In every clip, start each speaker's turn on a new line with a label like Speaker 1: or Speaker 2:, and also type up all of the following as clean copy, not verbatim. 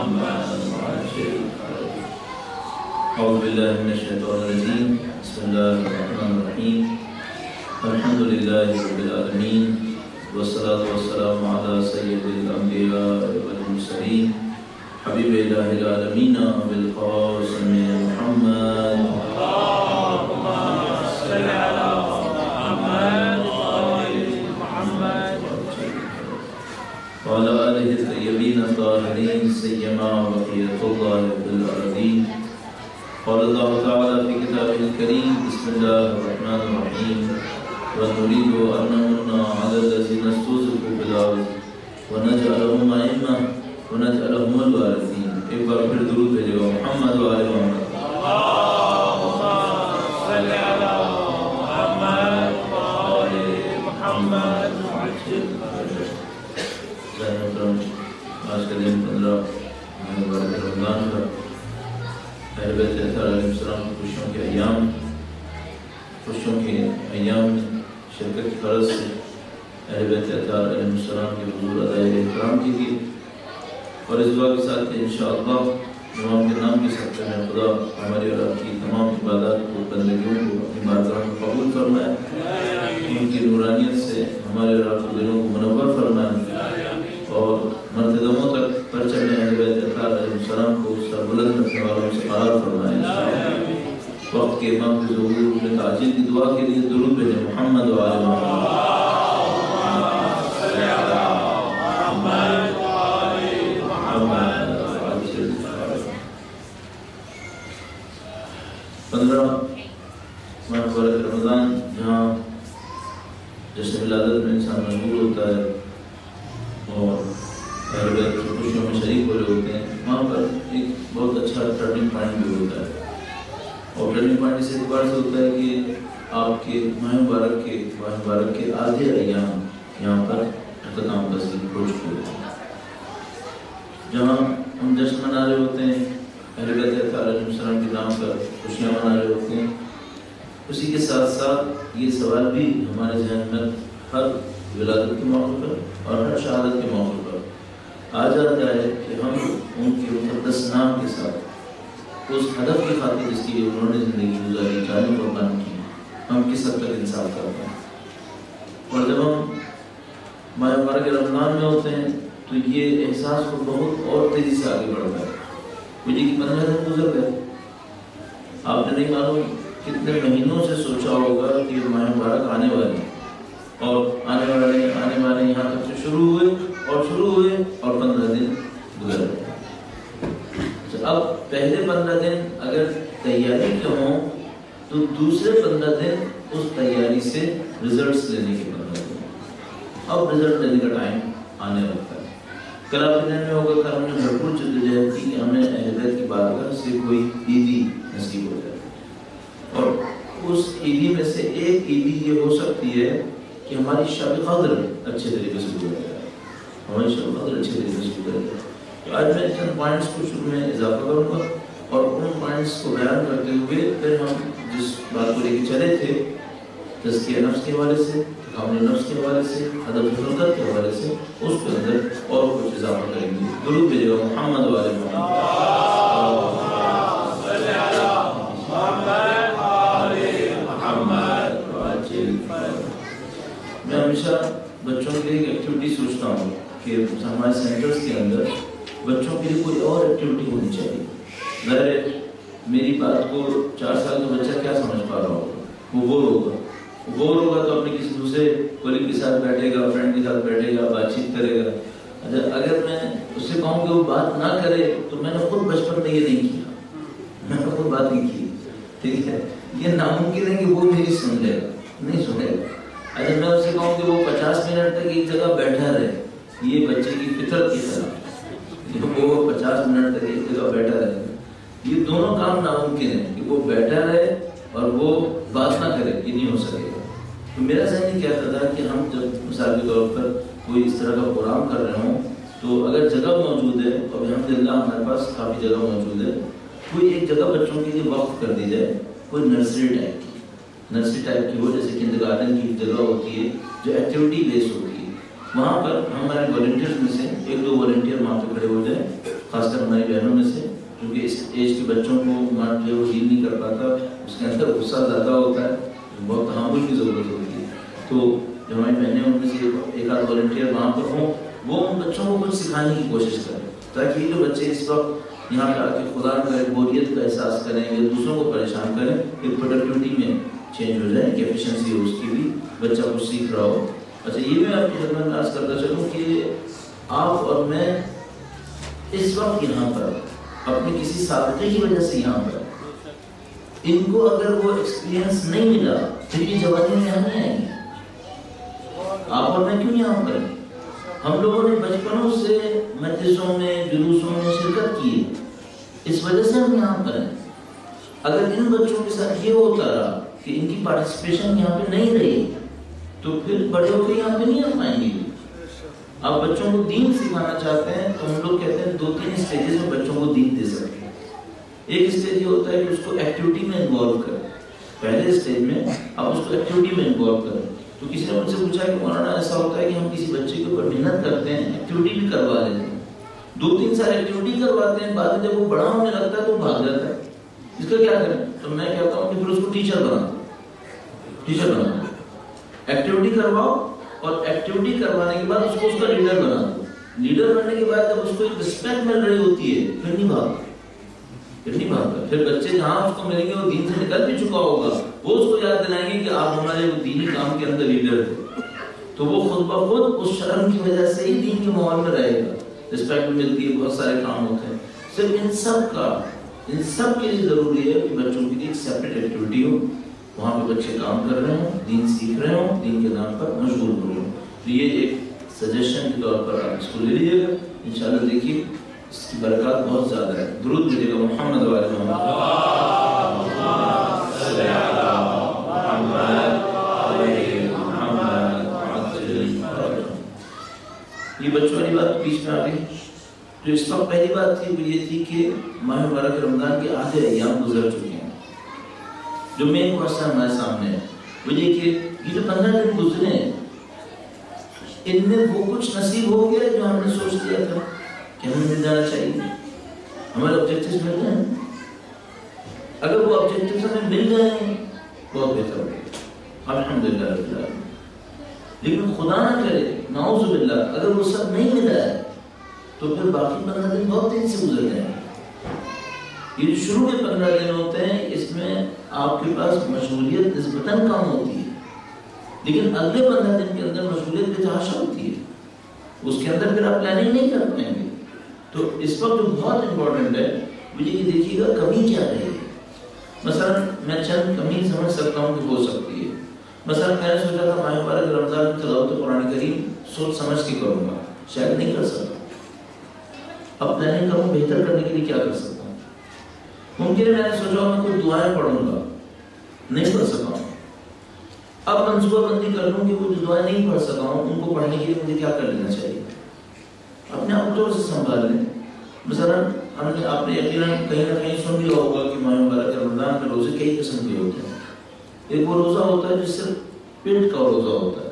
Speaker 1: أعوذ بالله من الشيطان الرجيم بسم الله الرحمن الرحيم الحمد لله رب العالمين والصلاة والسلام على سيد الأنبياء والمرسلين حبيب إله العالمين أبي القاسم محمد اللهم صل على محمد وعلى آله الطيبين الطاهرين سيما بقية الله في الأرضين. قال الله تعالى في كتابه الكريم بسم الله الرحمن الرحيم ونريد أن نمن على الذين استضعفوا في الأرض ونجعلهم أئمة ونجعلهم الوارثين. ایک بار پھر درود بھیجو محمد و آل محمد. اللهم صل على محمد و آل محمد. آج کا دن 15 رمضان کا اہل بیت اطہار علیہ السلام کی خوشیوں کے ایام میں شرکت کی غرض سے اہل بیت اطہار علیہ السلام کے حضور ادائے احترام کیجیے اور اس دعا کے ساتھ کہ انشاءاللہ تمام کے نام کے ساتھ میں خدا ہماری اور آپ کی تمام عبادات کو بندگیوں کو اپنی بارگاہ میں قبول فرمائے، ان کی نورانیت سے ہمارے اور آپ کے دلوں کو منور فرمائے اور مرتدموں تک پر چڑھنے اہل بیت اطہار علیہ السلام کو سر بلند رکھنے والوں سے قرار فرمائے. وقت کے امام کے ظہور میں تعجیل کی دعا کے لیے درود بھیجیں محمد و آل محمد. رمضان جہاں جشن ولادت میں انسان مشغول ہوتا ہے اور اہل بیت کی خوشیوں میں شریک ہو رہے ہوتے ہیں، وہاں پر ایک بہت اچھا ٹرننگ پوائنٹ بھی ہوتا ہے. اور ٹرننگ پوائنٹ اس اعتبار سے ہوتا ہے کہ آپ کے ماہ مبارک کے آدھے ایام یہاں پر اختتام پذیر ہو چکے ہوتے ہیں، جہاں ہم جشن منا رہے ہوتے ہیں، اہل بیت اطہار علیہ السلام کے نام پر خوشیاں منا رہے ہوتے ہیں. اسی کے ساتھ ساتھ یہ سوال بھی ہمارے ذہن میں ہر ولادت کے موقع پر اور ہر شہادت کے موقع پر آ جاتا ہے کہ ہم ان کے مقدس نام کے ساتھ اس ہدف کی خاطر جس کے لیے انہوں نے زندگی گزاری، جانے قربان کی، ہم کس حد تک انصاف کرتے ہیں. اور جب ہم ماہ مبارک رمضان میں ہوتے ہیں تو یہ احساس کو بہت اور تیزی سے آگے بڑھتا ہے. مجھے کہ 15 دن گزر گئے، آپ نے نہیں معلوم کتنے مہینوں سے سوچا ہوگا کہ ماہ مبارک آنے والے ہیں اور آنے والے یہاں تک سے شروع ہوئے اور 15 دن گزر گئے. اب پہلے 15 دن اگر تیاری کے ہوں تو دوسرے 15 دن اس تیاری سے رزلٹس لینے کے 15 دن. اب رزلٹ لینے کا ٹائم آنے لگتا ہے. کل آپ کے ذہن میں ہوگا کہ ہم نے بھرپور جدوجہد کی کہ ہمیں اہل بیت کی بارگاہ سے کوئی عیدی نصیب ہو جائے، اور اس عیدی میں سے ایک عیدی یہ ہو سکتی ہے کہ ہماری شب قدر اچھے طریقے سے گزر جائے، تو آج میں چند پوائنٹس کو شروع میں اضافہ کروں گا اور ان پوائنٹس کو بیان کرتے ہوئے پھر ہم جس بات کو لے کے چلے تھے تزکیہ نفس کے حوالے سے، تکامل نفس کے حوالے سے، ادب فطرت کے حوالے سے، اس کے اندر اور کچھ اضافہ کریں گے. درود بھیجے گا محمد و آل محمد. میں ہمیشہ بچوں کے لیے ایک ایکٹیویٹی سوچتا ہوں کہ ہمارے سینٹرز کے اندر بچوں کے لیے کوئی اور ایکٹیویٹی ہونی چاہیے. ظاہر ہے میری بات کو 4 سال کا بچہ کیا سمجھ پا رہا ہوگا، وہ بور ہوگا تو اپنے کسی دوسرے کولیگ کے ساتھ بیٹھے گا، فرینڈ کے ساتھ بیٹھے گا، بات چیت کرے گا. اگر میں اس سے کہوں کہ وہ بات نہ کرے تو میں نے خود بچپن میں یہ نہیں کیا، میں نے خود بات نہیں کی، ٹھیک ہے. یہ ناممکن ہے کہ وہ میری سن لے گا، نہیں سنے گا. اگر میں اس سے کہوں کہ وہ 50 منٹ تک ایک جگہ بیٹھا رہے، یہ بچے کی فطرت کی طرح وہ 50 منٹ تک ایک جگہ بیٹھا رہے، یہ دونوں کام ناممکن ہے کہ وہ بیٹھا رہے اور وہ بات نہ کرے، یہ نہیں ہو سکے گا. تو میرا ذہن یہ کہتا تھا کہ ہم جب مثال کے طور پر کوئی اس طرح کا پروگرام کر رہے ہوں تو اگر جگہ موجود ہے، اور الحمدللہ ہمارے پاس کافی جگہ موجود ہے، کوئی ایک جگہ بچوں کے لیے وقف کر دی جائے، کوئی نرسری ٹائپ کی ہو، جیسے کنڈرگارٹن کی جگہ ہوتی ہے جو ایکٹیویٹی بیس ہوتی ہے. وہاں پر ہمارے والنٹیئرز میں سے 1-2 والنٹیئر وہاں پہ کھڑے ہو جائیں، خاص خاص کر ہماری بہنوں میں سے، کیونکہ اس ایج کے بچوں کو مان جو ڈیل نہیں کر پاتا، اس کے اندر غصہ زیادہ ہوتا ہے، بہت تحمل کی ضرورت ہوتی ہے. تو جو ہماری بہنیں ان میں سے ایک آدھ والنٹیئر وہاں پر ہوں، وہ ان بچوں کو کچھ سکھانے کی کوشش کریں، تاکہ یہ جو بچے اس وقت یہاں پہ آ کے خدا کا بوریت کا احساس کریں یا دوسروں کو پریشان کریں، ایک پروڈکٹیوٹی میں چینج ہو جائے، کہ ایفیشنسی ہو اس کی بھی، بچہ کچھ سیکھ رہا ہو. اچھا یہ میں آپ کی خدمت میں عرض کرتا چلوں کہ آپ اور میں اس وقت یہاں پر اپنے کسی سابقے کی وجہ سے یہاں پر، ان کو اگر وہ ایکسپیرینس نہیں ملا پھر یہ جوانی میں یہاں نہیں آئیں گے. آپ اور میں کیوں یہاں پر ہیں؟ ہم لوگوں نے بچپنوں سے مجلسوں میں جلوسوں میں شرکت کی ہے، اس وجہ سے ہم یہاں پر ہیں. اگر ان بچوں کے ساتھ یہ ہوتا رہا کہ ان کی پارٹیسپیشن یہاں پہ نہیں رہی تو پھر بڑے ہو کے یہاں پہ نہیں آ پائیں گے. آپ بچوں کو دین سکھانا چاہتے ہیں تو ہم لوگ کہتے ہیں 2-3 اسٹیجز میں بچوں کو دین دے سکتے ہیں. ایک اسٹیج یہ ہوتا ہے کہ اس کو ایکٹیویٹی میں انوالو کریں. پہلے اسٹیج میں آپ اس کو ایکٹیویٹی میں انوالو کریں. تو کسی نے مجھ سے پوچھا کہ مولانا ایسا ہوتا ہے کہ ہم کسی بچے کے اوپر محنت کرتے ہیں، ایکٹیویٹی بھی کروا لیتے ہیں، 2-3 سال ایکٹیویٹی کرواتے ہیں، بعد میں جب وہ بڑا ہونے لگتا ہے تو بھاگ جاتا ہے. اس کا کیا کریں؟ تو میں کہتا ہوں کہ پھر اس کو ٹیچر بنا دو. ایکٹیویٹی کرواؤ اور ایکٹیویٹی کروانے کے بعد اس کو اس کا لیڈر بنا دو. لیڈر بننے کے بعد جب اس کو ایک رسپیکٹ مل رہی ہوتی ہے پھر نہیں بھاگتا. پھر بچے جہاں اس کو ملیں گے وہ دین سے نکل بھی چکا ہوگا، وہ اس کو یاد دلائیں گے کہ آپ ہمارے دینی کام کے اندر لیڈر تھے. تو وہ خود بخود اس شرم کی وجہ سے ہی دین کے ماحول میں رہے گا. رسپیکٹ ملتی ہے، بہت سارے کام ہوتے ہیں. صرف ان سب کے لیے ضروری ہے کہ بچوں کے لیے ایک سیپریٹ ایکٹیویٹی ہو، وہاں پہ بچے کام کر رہے ہوں، دین سیکھ رہے ہوں، دین کے نام پر مشغول ہو رہے ہوں. تو یہ ایک سجیشن کے طور پر آپ اس کو لے لیجیے گا. انشاءاللہ دیکھیے اس کی برکات بہت زیادہ ہے. درود بھیجیے گا محمد و آل محمد. یہ بچوں والی بات بیچ میں آ گئی. جو اس وقت پہلی بات تھی وہ یہ تھی کہ ماہ مبارک رمضان کے آدھے ایام گزر چکے ہیں. جو مین کوشچن ہمارے سامنے ہے وہ یہ کہ یہ جو 15 دن گزرے ہیں ان میں وہ کچھ نصیب ہو گیا جو ہم نے سوچ لیا تھا کہ ہمیں مل جانا چاہیے، ہمارے آبجیکٹیوز مل گئے ہیں. اگر وہ آبجیکٹیوز ہمیں مل گئے ہیں بہت بہتر ہو گیا، الحمدللہ رب العالمین. لیکن خدا نہ کرے نعوذ باللہ اگر وہ سب نہیں ملا ہے تو پھر باقی 15 دن بہت تیزی سے گزر جائیں گے. یہ جو شروع کے 15 دن ہوتے ہیں اس میں آپ کے پاس مشغولیت نسبتاً کم ہوتی ہے، لیکن اگلے 15 دن کے اندر مشغولیت بتحاشا ہوتی ہے. اس کے اندر پھر آپ پلاننگ نہیں کر پائیں گے. تو اس وقت جو بہت امپورٹنٹ ہے وہ یہ دیکھیے گا کمی کیا رہے گی. مثلا میں چند کمی سمجھ سکتا ہوں کہ ہو سکتی ہے. مثلا میں نے سوچا تھا ماہ مبارک رمضان میں تلاوت قرآن کریم سوچ سمجھ کے کروں گا، شاید نہیں کر سکتا. اب پلاننگ کروں بہتر کرنے کے لیے کیا کر سکتا ہوں. ممکن ہے میں نے سوچا میں کوئی دعائیں پڑھوں گا، نہیں پڑھ سکا ہوں. اب منصوبہ بندی کر لوں کہ وہ جو دعائیں نہیں پڑھ سکا ہوں ان کو پڑھنے کے لیے مجھے کیا کر لینا چاہیے. اپنے آپ کو طور سے سنبھال لیں. مثلا آپ نے یقیناً کہیں نہ کہیں سن لیا ہوگا کہ ماہ مبارک رمضان میں روزے کئی قسم کے ہوتے ہیں. ایک وہ روزہ ہوتا ہے جو صرف پیٹ کا روزہ ہوتا ہے،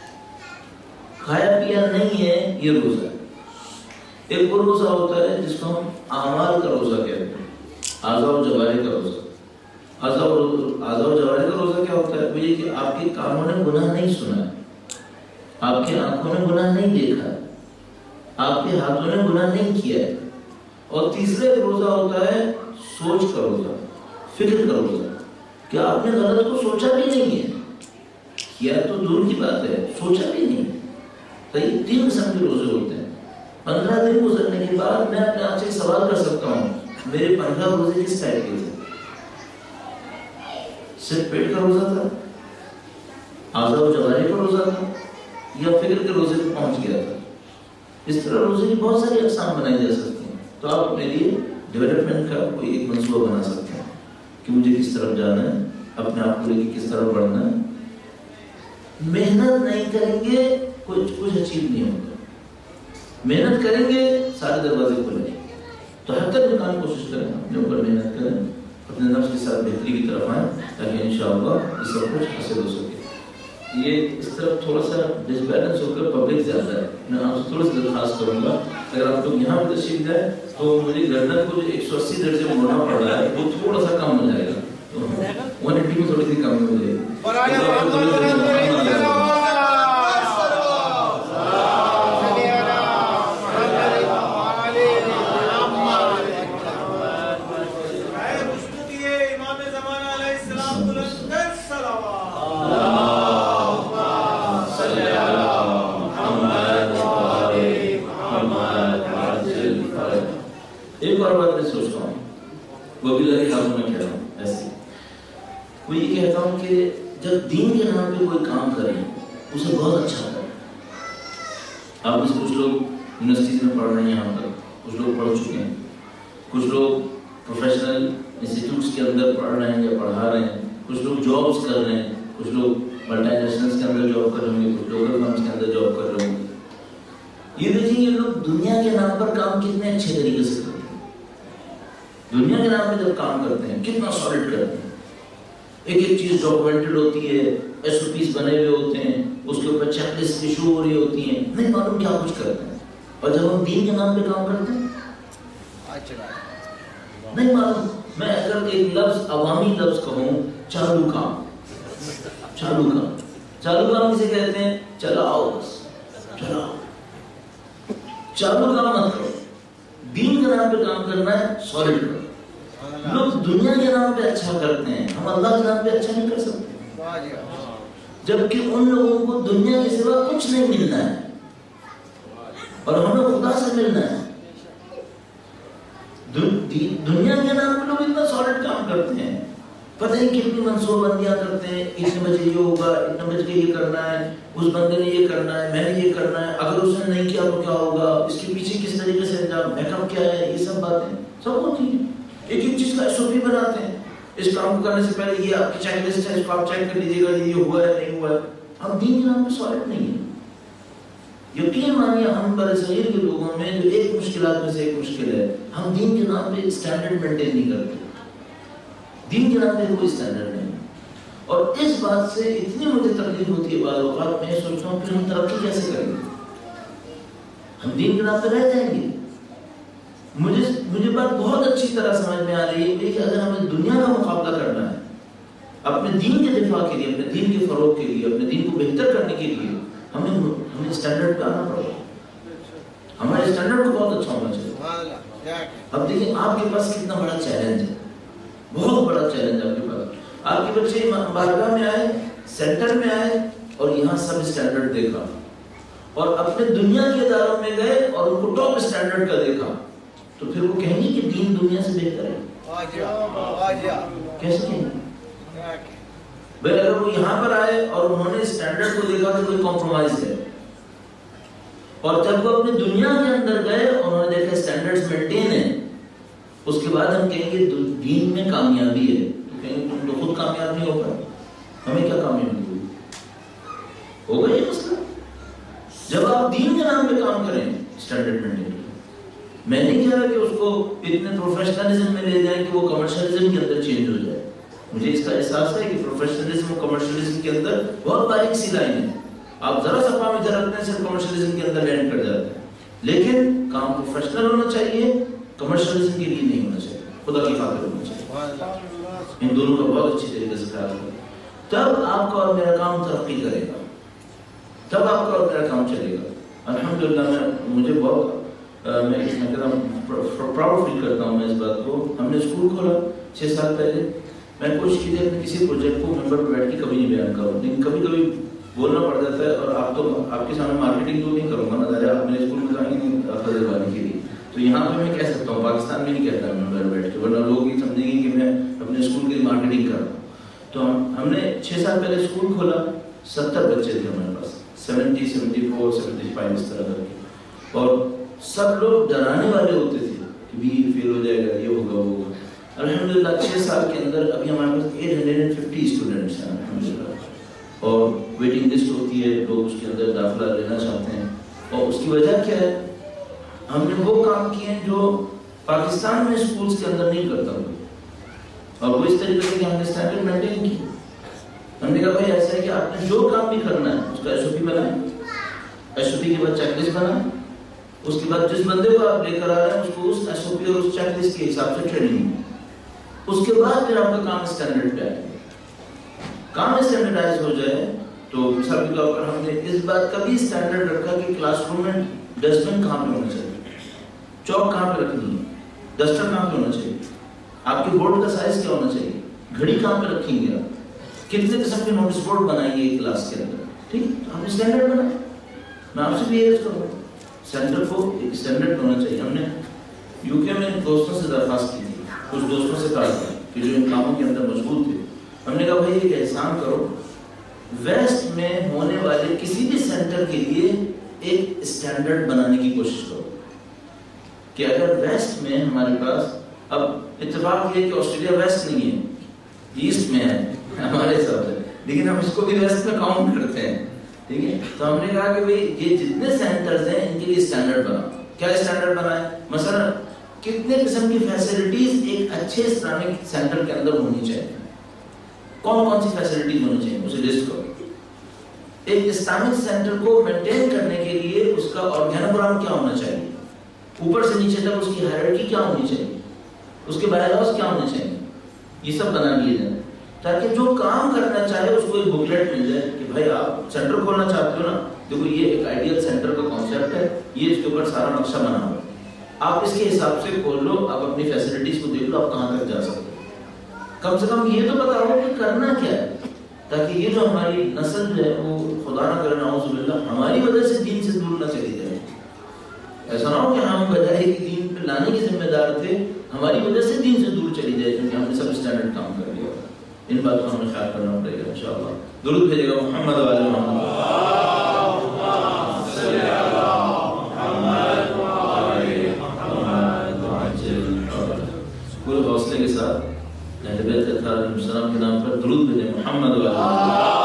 Speaker 1: کھایا پیا نہیں ہے یہ روزہ ہے. ایک وہ روزہ ہوتا ہے جس کو ہم اعمال کا روزہ کہتے ہیں، اعضاء و جوارح کا روزہ. اعضاء و جوارح کا روزہ کیا ہوتا ہے؟ وہ یہ کہ آپ کے کانوں نے گناہ نہیں سنا ہے، آپ کی آنکھوں نے گناہ نہیں دیکھا ہے، آپ کے ہاتھوں نے گناہ نہیں کیا ہے. اور تیسرا روزہ ہوتا ہے سوچ کا روزہ، فکر کا روزہ، کہ آپ نے غلط کو سوچا بھی نہیں ہے، کیا تو دور کی بات ہے، سوچا بھی نہیں. تو یہ 3 قسم کے روزے ہوتے ہیں. 15 دن گزرنے کے بعد میں اپنے آپ سے سوال کر سکتا ہوں میرے 15 روزے کس ٹائپ کے تھے؟ صرف پیٹ کا روزہ تھا، اعضاء و جوارح کا روزہ تھا، یا فکر کے روزے پہ پہنچ گیا تھا؟ اس طرح روزے کی بہت ساری اقسام بنائی جا سکتی ہیں. تو آپ اپنے لیے ڈیولپمنٹ کا کوئی ایک منصوبہ بنا سکتے ہیں کہ مجھے کس طرف جانا ہے، اپنے آپ کو لے کے کس طرف بڑھنا ہے. محنت نہیں کریں گے کچھ اچیو نہیں ہوگا. محنت کریں گے سارے دروازے کھلیں گے. تو ہر تک امکان کوشش کریں، اپنے اوپر محنت کریں، اپنے نفس کے ساتھ بہتری کی طرف آئیں تاکہ انشاءاللہ یہ سب کچھ حاصل ہو سکے. یہ اس طرف تھوڑا سا ڈس بیلنس ہو کر پبلک زیادہ ہے. میں آپ سے تھوڑا سا درخواست کروں گا اگر آپ لوگ یہاں پہ تشریف جائیں تو مجھے گردن کو جو 180 درجے موڑنا پڑ رہا ہے وہ تھوڑا سا کم ہو جائے گا. 180 میں تھوڑی سی کم ہو جائے گی. ایک اور بات میں سوچتا ہوں وہ بھی لگے ہاتھوں میں کہہ رہا ہوں ایسے وہ یہ کہتا ہوں کہ جب دین کے نام پہ کوئی کام کریں اسے بہت اچھا کریں. آپ میں سے کچھ لوگ یونیورسٹیز میں پڑھ رہے ہیں, یہاں پر کچھ لوگ پڑھ چکے ہیں, کچھ لوگ پروفیشنل انسٹیٹیوٹس کے اندر پڑھ رہے ہیں یا پڑھا رہے ہیں, کچھ لوگ جابس کر رہے ہیں, کچھ لوگ ملٹی نیشنلز کے اندر جاب کر رہے ہوں گے, کچھ لوکل فرمز کے اندر جاب کر رہے ہوں گے. یہ دیکھیں یہ لوگ دنیا کے نام پر کام کتنے اچھے طریقے سے کرتے ہیں. دنیا کے نام پہ جب کام کرتے ہیں کتنا سالڈ کرتے ہیں, ایک ایک چیز ڈاکومنٹڈ ہوتی ہے, ایس او پیز بنے ہوئے ہوتے ہیں, اس کے اوپر چیک لسٹ ایشو ہو رہی ہوتی ہیں, نہیں معلوم کیا کچھ کرتے ہیں. اور جب ہم دین کے نام پہ کام کرتے ہیں نہیں معلوم. میں اگر ایک لفظ عوامی لفظ کہوں چالو کام, چالو کام, چالو کام کسے کہتے ہیں؟ چلاؤ, بس چلاؤ, چالو کام مت کرو. دین کے نام پہ کام کرنا ہے سالڈ کرو. لوگ دنیا کے نام پہ اچھا کرتے ہیں, ہم اللہ کے نام پہ اچھا نہیں کر سکتے, جبکہ ان لوگوں کو دنیا کے سوا کچھ نہیں ملنا ہے اور ہمیں خدا سے ملنا ہے. دنیا کے نام پہ لوگ اتنا سالڈ کام کرتے ہیں, پتہ نہیں کتنی منصوبہ بندیاں کرتے ہیں, اتنے بجے یہ ہوگا, اتنے بجے یہ کرنا ہے, اس بندے نے یہ کرنا ہے, میں نے یہ کرنا ہے, اگر اس نے نہیں کیا تو کیا ہوگا, اس کے پیچھے کس طریقے سے انجام, میک اپ کیا ہے, یہ سب باتیں سب ہوتی ہیں. ایک ایک چیز کا ایس او پی بناتے ہیں, اس کام کو کرنے سے پہلے یہ آپ کی چیک لسٹ ہے, اس کو آپ چیک کر لیجیے گا یہ ہوا ہے نہیں ہوا ہے. ہم دین کے نام پہ سالڈ نہیں ہیں. یقین مانیے ہم برصغیر کے لوگوں میں جو ایک مشکلات میں سے ایک مشکل ہے, ہم دین کے نام پہ اسٹینڈرڈ مینٹین نہیں کرتے. دین کے نام پہ کوئی اسٹینڈرڈ نہیں, اور اس بات سے اتنی مجھے تکلیف ہوتی ہے بعض اوقات. میں سوچتا ہوں کہ ہم ترقی کیسے کریں گے, ہم دین کے نام پہ رہ جائیں گے. مجھے بات بہت اچھی طرح سمجھ میں آ رہی ہے کہ اگر ہمیں دنیا کا مقابلہ کرنا ہے اپنے دین کے دفاع کے لیے, اپنے دین کے فروغ کے لیے, اپنے دین کو بہتر کرنے کے لیے, ہمیں اسٹینڈرڈ پہ آنا پڑے گا. ہمارے اسٹینڈرڈ کو بہت اچھا ہونا چاہیے. اب دیکھیں آپ کے پاس کتنا بڑا چیلنج ہے, بہت بڑا چیلنج آپ کے پاس. آپ کے بچے بارگاہ میں آئے, سینٹر میں آئے اور یہاں سب اسٹینڈرڈ دیکھا, اور اپنے دنیا کے اداروں میں گئے اور ان کو ٹاپ اسٹینڈرڈ کا دیکھا, تو پھر وہ کہیں گے کہ دین دنیا سے بہتر ہے. کیسے کہیں گے بھائی؟ اگر وہ یہاں پر آئے اور انہوں نے اسٹینڈرڈ کو دیکھا تو کوئی کمپرومائز ہے, اور جب وہ اپنے دنیا کے اندر گئے اور انہوں نے دیکھا اسٹینڈرڈز مینٹین ہیں, اس کے بعد ہم کہیں گے دین میں کامیابی ہے, تو کہیں گے تم تو خود کامیاب نہیں ہو پائے, ہمیں کیا کامیابی ہوئی؟ ہوگا یہ مسئلہ. جب آپ دین کے نام پہ کام کریں اسٹینڈرڈ مینٹین. میں نہیں کہہ رہا کہ اس کو اتنے پروفیشنلزم میں لے جائیں کہ وہ کمرشلزم کے اندر چینج ہو جائے. مجھے اس کا احساس ہے کہ پروفیشنلزم اور کمرشلزم کے اندر بہت باریک سی لائن ہے. آپ ذرا سا پامی رکھتے ہیں صرف کمرشلزم کے اندر لینڈ کر جاتے ہیں, لیکن کام پروفیشنل ہونا چاہیے, کمرشلزم کے لیے نہیں ہونا چاہیے, خدا کی خاطر ہونا چاہیے. ان دونوں کا بہت اچھی طریقے سے خیال کریں, تب آپ کا اور میرا کام ترقی کرے گا, تب آپ کا اور میرا کام چلے گا. الحمدللہ مجھے بہت میں پراؤڈ فیل کرتا ہوں میں اس بات کو. ہم نے اسکول کھولا 6 سال پہلے. میں کوشش کی تھی اپنے کسی پروجیکٹ کو ممبر پہ بیٹھ کے کبھی نہیں بیان کروں, لیکن کبھی کبھی بولنا پڑ جاتا ہے. اور آپ کے سامنے مارکیٹنگ تو نہیں کروں گا نا, ظاہر آپ میرے اسکول میں جائیں گے نہیں فضل بانی کے لیے, تو یہاں پہ میں کہہ سکتا ہوں, پاکستان میں نہیں کہتا ممبر بیٹھ کے, ورنہ لوگ یہ سمجھیں گے کہ میں اپنے اسکول کی مارکیٹنگ کر رہا ہوں. تو ہم نے 6 سال پہلے اسکول کھولا, 70 بچے تھے ہمارے پاس, 70, 74, 75 اس طرح کر کے, اور سب لوگ ڈرانے والے ہوتے تھے کہ بھی فیل ہو جائے گا, یہ ہوگا وہ ہوگا. الحمدللہ 6 سال کے اندر ابھی ہمارے پاس 850 اسٹوڈنٹس ہیں الحمدللہ, اور ویٹنگ لسٹ ہوتی ہے, لوگ اس کے اندر داخلہ لینا چاہتے ہیں. اور اس کی وجہ کیا ہے؟ ہم نے وہ کام کیے ہیں جو پاکستان میں اسکولس کے اندر نہیں کرتا ہوں, اور وہ اس طریقے سے کہ ہم نے اسٹینڈرڈ مینٹین کی. ہم نے کہا بھائی ایسا ہے کہ آپ نے جو کام بھی کرنا ہے اس کا SOP بنائیں, SOP کے بعد چیک لسٹ بنائیں, اس کے بعد جس بندے کو آپ لے کر آ رہے ہیں اس کو اس SOP اور اس چیک لسٹ کے حساب سے ٹریننگ, اس کے بعد پھر آپ کا کام اسٹینڈرڈ پہ آئے. کام اسٹینڈرڈائز ہو جائے تو مثال کے طور پر ہم نے اس بات کا بھی اسٹینڈرڈ رکھا کہ کلاس روم میں ڈسٹ بن کہاں پہ ہونا چاہیے, چوک کہاں پہ رکھنی ہے, ڈسٹر کہاں پہ ہونا چاہیے, آپ کے بورڈ کا سائز کیا ہونا چاہیے, گھڑی کہاں پہ رکھیں گے, آپ کتنے قسم کے نوٹس بورڈ بنائیں گے کلاس کے اندر. ٹھیک, آپ اسٹینڈرڈ بنائیں. میں آپ سے بھی یہ کروں سینٹر کو ایک اسٹینڈرڈ ہونا چاہیے. ہم نے UK میں دوستوں سے درخواست کی تھی, کچھ دوستوں سے کہا تھا کہ جو ان کاموں کے اندر مشغول تھے, ہم نے کہا بھائی ایک احسان کرو, ویسٹ میں ہونے والے کسی بھی سینٹر کے لیے ایک اسٹینڈرڈ بنانے کی کوشش کرو کہ اگر ویسٹ میں ہمارے پاس, اب اتفاق یہ ہے کہ آسٹریلیا ویسٹ نہیں ہے, ایسٹ میں ہے ہمارے حساب سے, لیکن ہم اس کو بھی ویسٹ میں کاؤنٹ کرتے ہیں. ٹھیک ہے, تو ہم نے کہا کہ بھائی یہ جتنے سینٹرز ہیں ان کے لیے اسٹینڈرڈ بناؤ. کیا اسٹینڈرڈ بنائے؟ مثلا کتنے قسم کی فیسلٹیز ایک اچھے اسلامک سینٹر کے اندر ہونی چاہیے, کون کون سی فیسلٹیز ہونی چاہیے, اسے لسٹ کرو. ایک اسلامک سینٹر کو مینٹین کرنے کے لیے اس کا آرگینوگرام کیا ہونا چاہیے, اوپر سے نیچے تک اس کی ہائرارکی کیا ہونی چاہیے, اس کے بائی لاز کیا ہونے چاہیے, یہ سب بنا لیے جائیں تاکہ جو کام کرنا چاہے اس کو ایک بکلیٹ مل جائے کہ بھائی آپ سینٹر کھولنا چاہتے ہو نا, دیکھو یہ ایک آئیڈیل سینٹر کا کانسیپٹ ہے, یہ اس کے اوپر سارا نقشہ بنا ہوا ہے, آپ اس کے حساب سے کھول لو, آپ اپنی فیسلٹیز کو دیکھ لو, آپ کہاں تک جا سکتے ہو. کم سے کم یہ تو بتاؤ کہ کرنا کیا ہے, تاکہ یہ جو ہماری نسل ہے وہ خدا نہ کرے نعوذ باللہ ہماری وجہ سے دین سے دور نہ چلی جائے. ایسا نہ ہو کہ ہم بجائے کہ دین پہ لانے کے ذمہ دار تھے, ہماری وجہ سے دین سے دور چلی جائے کیونکہ ہم نے سب اسٹینڈرڈ کام کر لیا. ان بات کو ہمیں خیال کرنا پڑے گا انشاءاللہ. درود بھیجے گا محمد و آل محمد. پورے حوصلے کے ساتھ اہل بیت اطہار علیہ السلام کے نام پر درود بھیجیں محمد و آل محمد.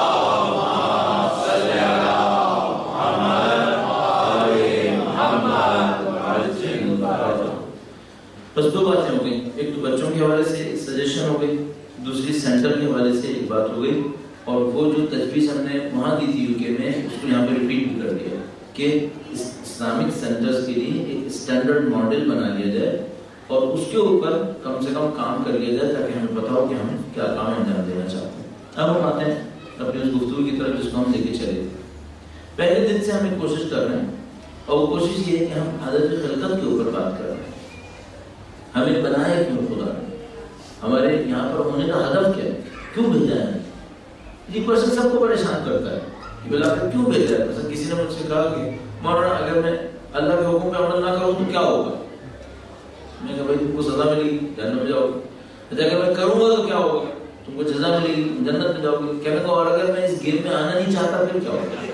Speaker 1: بس دو باتیں ہو گئی, ایک تو بچوں کے حوالے سے ایک سجیشن ہو گئی, دوسری سینٹر کے حوالے سے ایک بات ہو گئی, اور وہ جو تجویز ہم نے وہاں دی تھی UK میں اس کو یہاں پہ ریپیٹ بھی کر دیا کہ اسلامک سینٹرز کے لیے ایک اسٹینڈرڈ ماڈل بنا لیا جائے اور اس کے اوپر کم سے کم کام کر لیا جائے تاکہ ہمیں پتا ہو کہ ہم کیا کام انجام دینا چاہتے ہیں. اب ہم آتے ہیں اپنی اس گفتگو کی طرف جس کو ہم لے کے چلے. پہلے دن سے ہم ایک کوشش کر رہے ہیں اور وہ کوشش یہ ہے کہ ہم حضرت خلقت کے اوپر بات کر رہے ہیں. ہمیں بنایا کیوں خدا نے, ہمارے یہاں پر ہونے کا ہدف کیا ہے, کیوں بھیجا ہے. یہ کوشچن سب کو پریشان کرتا ہے کہ بلا کر کیوں بھیجا ہے. مثلا کسی نے مجھ سے کہا کہ مولانا اگر میں اللہ کے حکم پہ عمل نہ کروں تو کیا ہوگا. میں کہا بھائی تم کو سزا ملے گی, جہنم میں جاؤ گے. اگر میں کروں گا تو کیا ہوگا, تم کو جزا ملے گی, جنت میں جاؤ گے. کہنے کو اور اگر میں اس گیم میں آنا نہیں چاہتا پھر کیا ہوگا.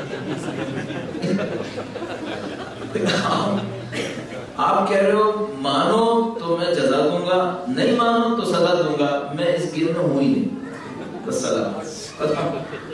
Speaker 1: آپ کہہ رہے ہو مانو تو میں جزا دوں گا, نہیں مانو تو سزا دوں گا, میں اس گیم میں ہوں ہی نہیں. بس سلام,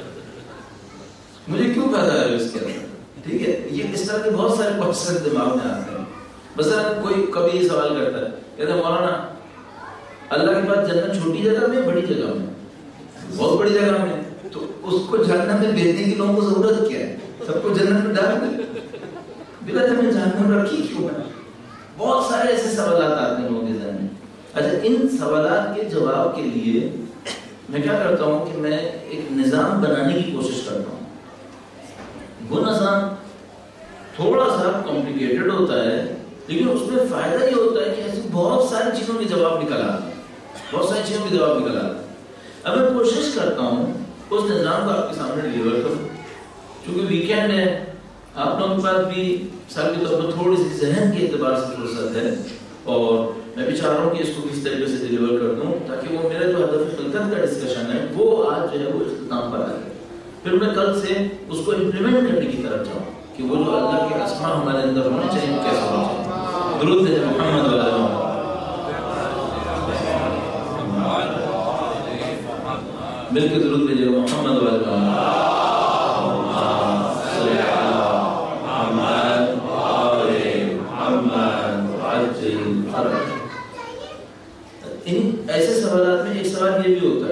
Speaker 1: مجھے کیوں پیدا ہے اس کے اندر. ٹھیک ہے, یہ اس طرح کے بہت سارے کوشچن دماغ میں آتے ہیں. مثلا کوئی کبھی یہ سوال کرتا ہے, کہتا ہے مولانا اللہ کے پاس جنت چھوٹی جگہ میں بڑی جگہ میں, بہت بڑی جگہ میں, تو اس کو جہنم میں بھیجنے کی لوگوں کو ضرورت کیا ہے, سب کو جنت میں ڈال دیں, بلا تمہیں جہنم میں رکھی کیوں ہے. بہت سارے ایسے سوالات آتے ہیں لوگوں کے ذہن میں. اچھا, ان سوالات کے جواب کے لیے میں کیا کرتا ہوں کہ میں ایک نظام بنانے کی کوشش کرتا ہوں. وہ نظام تھوڑا سا کمپلیکیٹڈ ہوتا ہے لیکن اس میں فائدہ یہ ہوتا ہے کہ ایسی بہت ساری چیزوں کے جواب نکل آتے ہیں, بہت ساری چیزوں کے جواب نکل آتے ہیں. اب میں کوشش کرتا ہوں اس نظام کو آپ کے سامنے ڈیلیور کروں. چونکہ ویکینڈ ہے, آپ لوگوں کے پاس بھی سال کے طور پر تھوڑی سی ذہن کے اعتبار سے فرصت ہے, اور میں بھی چاہ رہا ہوں کہ اس کو کس طریقے سے ڈیلیور کر دوں تاکہ وہ میرا جو ہدف خلقت کا ڈسکشن ہے وہ آج جو ہے وہ اختتام پر آئے. پھر میں کل سے اس کو امپلیمنٹ کرنے کی طرف جاؤں کہ وہ جو اللہ کے اسماء ہمارے اندر ہونے چاہیے وہ کیسے ہونے چاہیے. درود ہے محمد و آل محمد. مل کے درود بھیجیے گا محمد و آل محمد. ایسے سوالات میں ایک سوال یہ بھی ہوتا ہے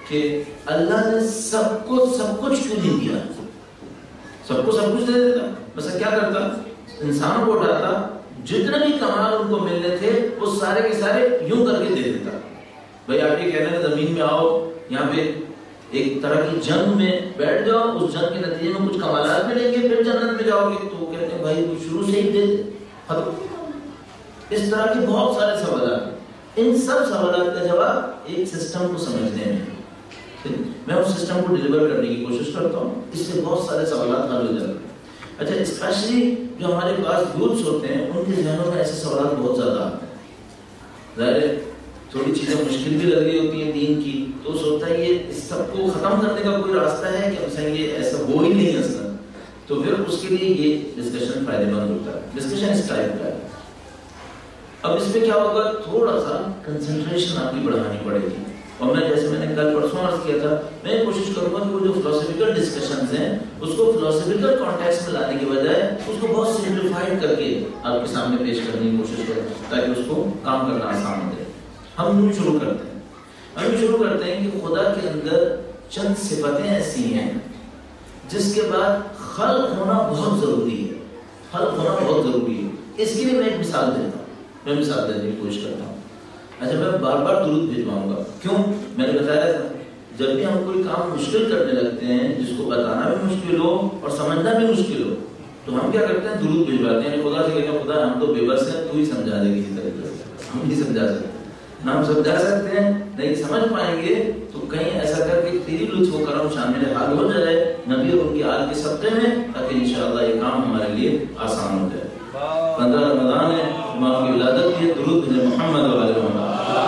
Speaker 1: کہ اللہ نے سب کو سب کچھ کیوں نہیں دیا؟ سب کو سب کچھ دے دیتا. مثلا کیا کرتا؟ انسانوں کو اٹھاتا, جتنے بھی کمال ان کو ملنے تھے وہ سارے کے سارے یوں کر کے دے دیتا. بھائی آپ یہ کہہ رہے ہیں زمین میں آؤ, یہاں پہ ایک طرح کی جنگ میں بیٹھ جاؤ, اس جنگ کے نتیجے میں کچھ کمالات ملیں گے, پھر جنت میں جاؤ گے. تو وہ کہتے ہیں بھائی وہ شروع سے ہی دے دے, ختم. اس طرح کے بہت سارے سوالات. ان سب سوالات کا جواب ایک سسٹم کو سمجھنے میں, میں اس سسٹم کو ڈیلیور کرنے کی کوشش کرتا ہوں. اس سے بہت سارے سوالات حل ہو جاتے ہیں. اچھا, اسپیشلی جو ہمارے پاس یوتھس ہوتے ہیں ان کے ذہنوں میں ایسے سوالات بہت زیادہ آتے ہیں. ظاہر ہے تھوڑی چیزیں مشکل بھی لگ رہی ہوتی ہیں دین کی, تو سوچتا ہے یہ اس سب کو ختم کرنے کا کوئی راستہ ہے کہ مثلا یہ ایسا ہو ہی نہیں اصلا, تو پھر اس کے لیے یہ ڈسکشن فائدہ مند ہوتا ہے. ڈسکشن اس ٹائپ کا ہے. اب اس میں کیا ہوگا, تھوڑا سا کنسنٹریشن آپ کی بڑھانی پڑے گی. اور میں جیسے میں نے کل پرسوں عرض کیا تھا, میں کوشش کروں گا کہ وہ جو فلاسفیکل ڈسکشنز ہیں اس کو فلاسفیکل کانٹیکسٹ میں لانے کے بجائے اس کو بہت سمپلیفائڈ کر کے آپ کے سامنے پیش کرنے کی کوشش کروں تاکہ اس کو کام کرنا آسان ہو جائے. ہم یوں شروع کرتے ہیں, ہم شروع کرتے ہیں کہ خدا کے اندر چند صفتیں ایسی ہیں جس کے بعد خلق ہونا بہت ضروری ہے. خلق ہونا بہت ضروری ہے. اس کے لیے میں ایک مثال دیتا ہوں, میں مثال دینے کی کوشش کرتا ہوں. اچھا, میں بار بار درود بھیجواؤں گا. کیوں؟ میں نے بتایا تھا جب بھی ہم کوئی کام مشکل کرنے لگتے ہیں جس کو بتانا بھی مشکل ہو اور سمجھنا بھی مشکل ہو, تو ہم کیا کرتے ہیں, درود بھیجواتے ہیں. خدا سے کہتے ہیں خدا ہم تو بے بس ہیں, تو ہی سمجھا دے کسی طریقے سے. ہم نہیں سمجھا سکتے, نہ ہم سمجھا سکتے ہیں, نہیں سمجھ پائیں گے. تو کہیں ایسا کر کے تیری لطف و کرم شامل حال ہو جائے نبی اور ان کی آل کے صدقے میں, تاکہ انشاءاللہ یہ کام ہمارے لیے آسان ہو جائے. 15 رمضان ہے, امام کی ولادت کی, درود بھیجیں محمد و آل محمد.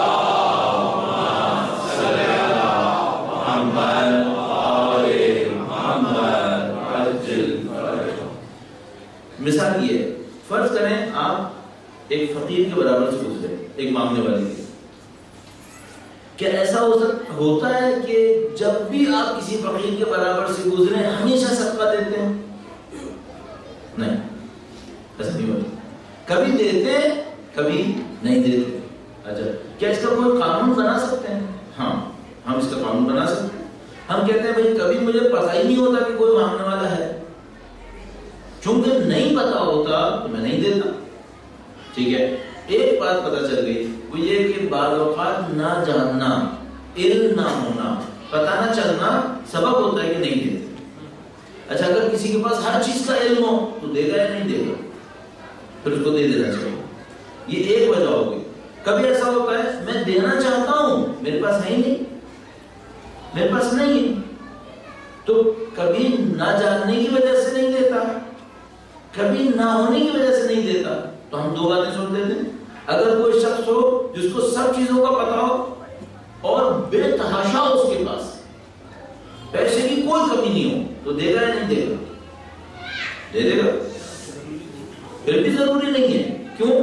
Speaker 1: مثال یہ ہے, فرض کریں آپ ایک فقیر کے برابر سے گزرے, ایک مانگنے والے کے. کیا ایسا ہوتا ہے کہ جب بھی آپ کسی فقیر کے برابر سے گزرے ہمیشہ صدقہ دیتے ہیں؟ نہیں, ایسا نہیں ہوتا. کبھی دیتے کبھی نہیں دیتے. اچھا, کیا اس کا کوئی قانون بنا سکتے ہیں؟ ہاں, ہم اس کا قانون بنا سکتے ہیں. ہم کہتے ہیں بھائی کبھی مجھے پتہ ہی نہیں ہوتا کہ کوئی مانگنے والا ہے, چونکہ نہیں پتا ہوتا تو میں نہیں دیتا. ٹھیک ہے, ایک بات پتہ چل گئی, وہ یہ کہ بعض اوقات نہ جاننا, علم نہ ہونا, پتہ نہ چلنا سبب ہوتا ہے کہ نہیں دیتے. اچھا, اگر کسی کے پاس ہر چیز کا علم ہو تو دے گا یا نہیں دے گا؟ پھر اس کو دے دینا چاہیے. یہ ایک وجہ ہوگی. کبھی ایسا ہوتا ہے میں دینا چاہتا ہوں, میرے پاس ہے ہی نہیں, میرے پاس نہیں ہے, تو کبھی نہ جاننے کی وجہ سے نہیں دیتا, کبھی نہ ہونے کی وجہ سے نہیں دیتا. تو ہم دو باتیں سن دیتے ہیں. اگر کوئی شخص ہو جس کو سب چیزوں کا پتا ہو اور بے تحاشا ہو اس کے پاس, پیسے کی کوئی کمی نہیں ہو, تو دے گا یا نہیں دے گا؟ دے دے گا. پھر بھی ضروری نہیں ہے. کیوں؟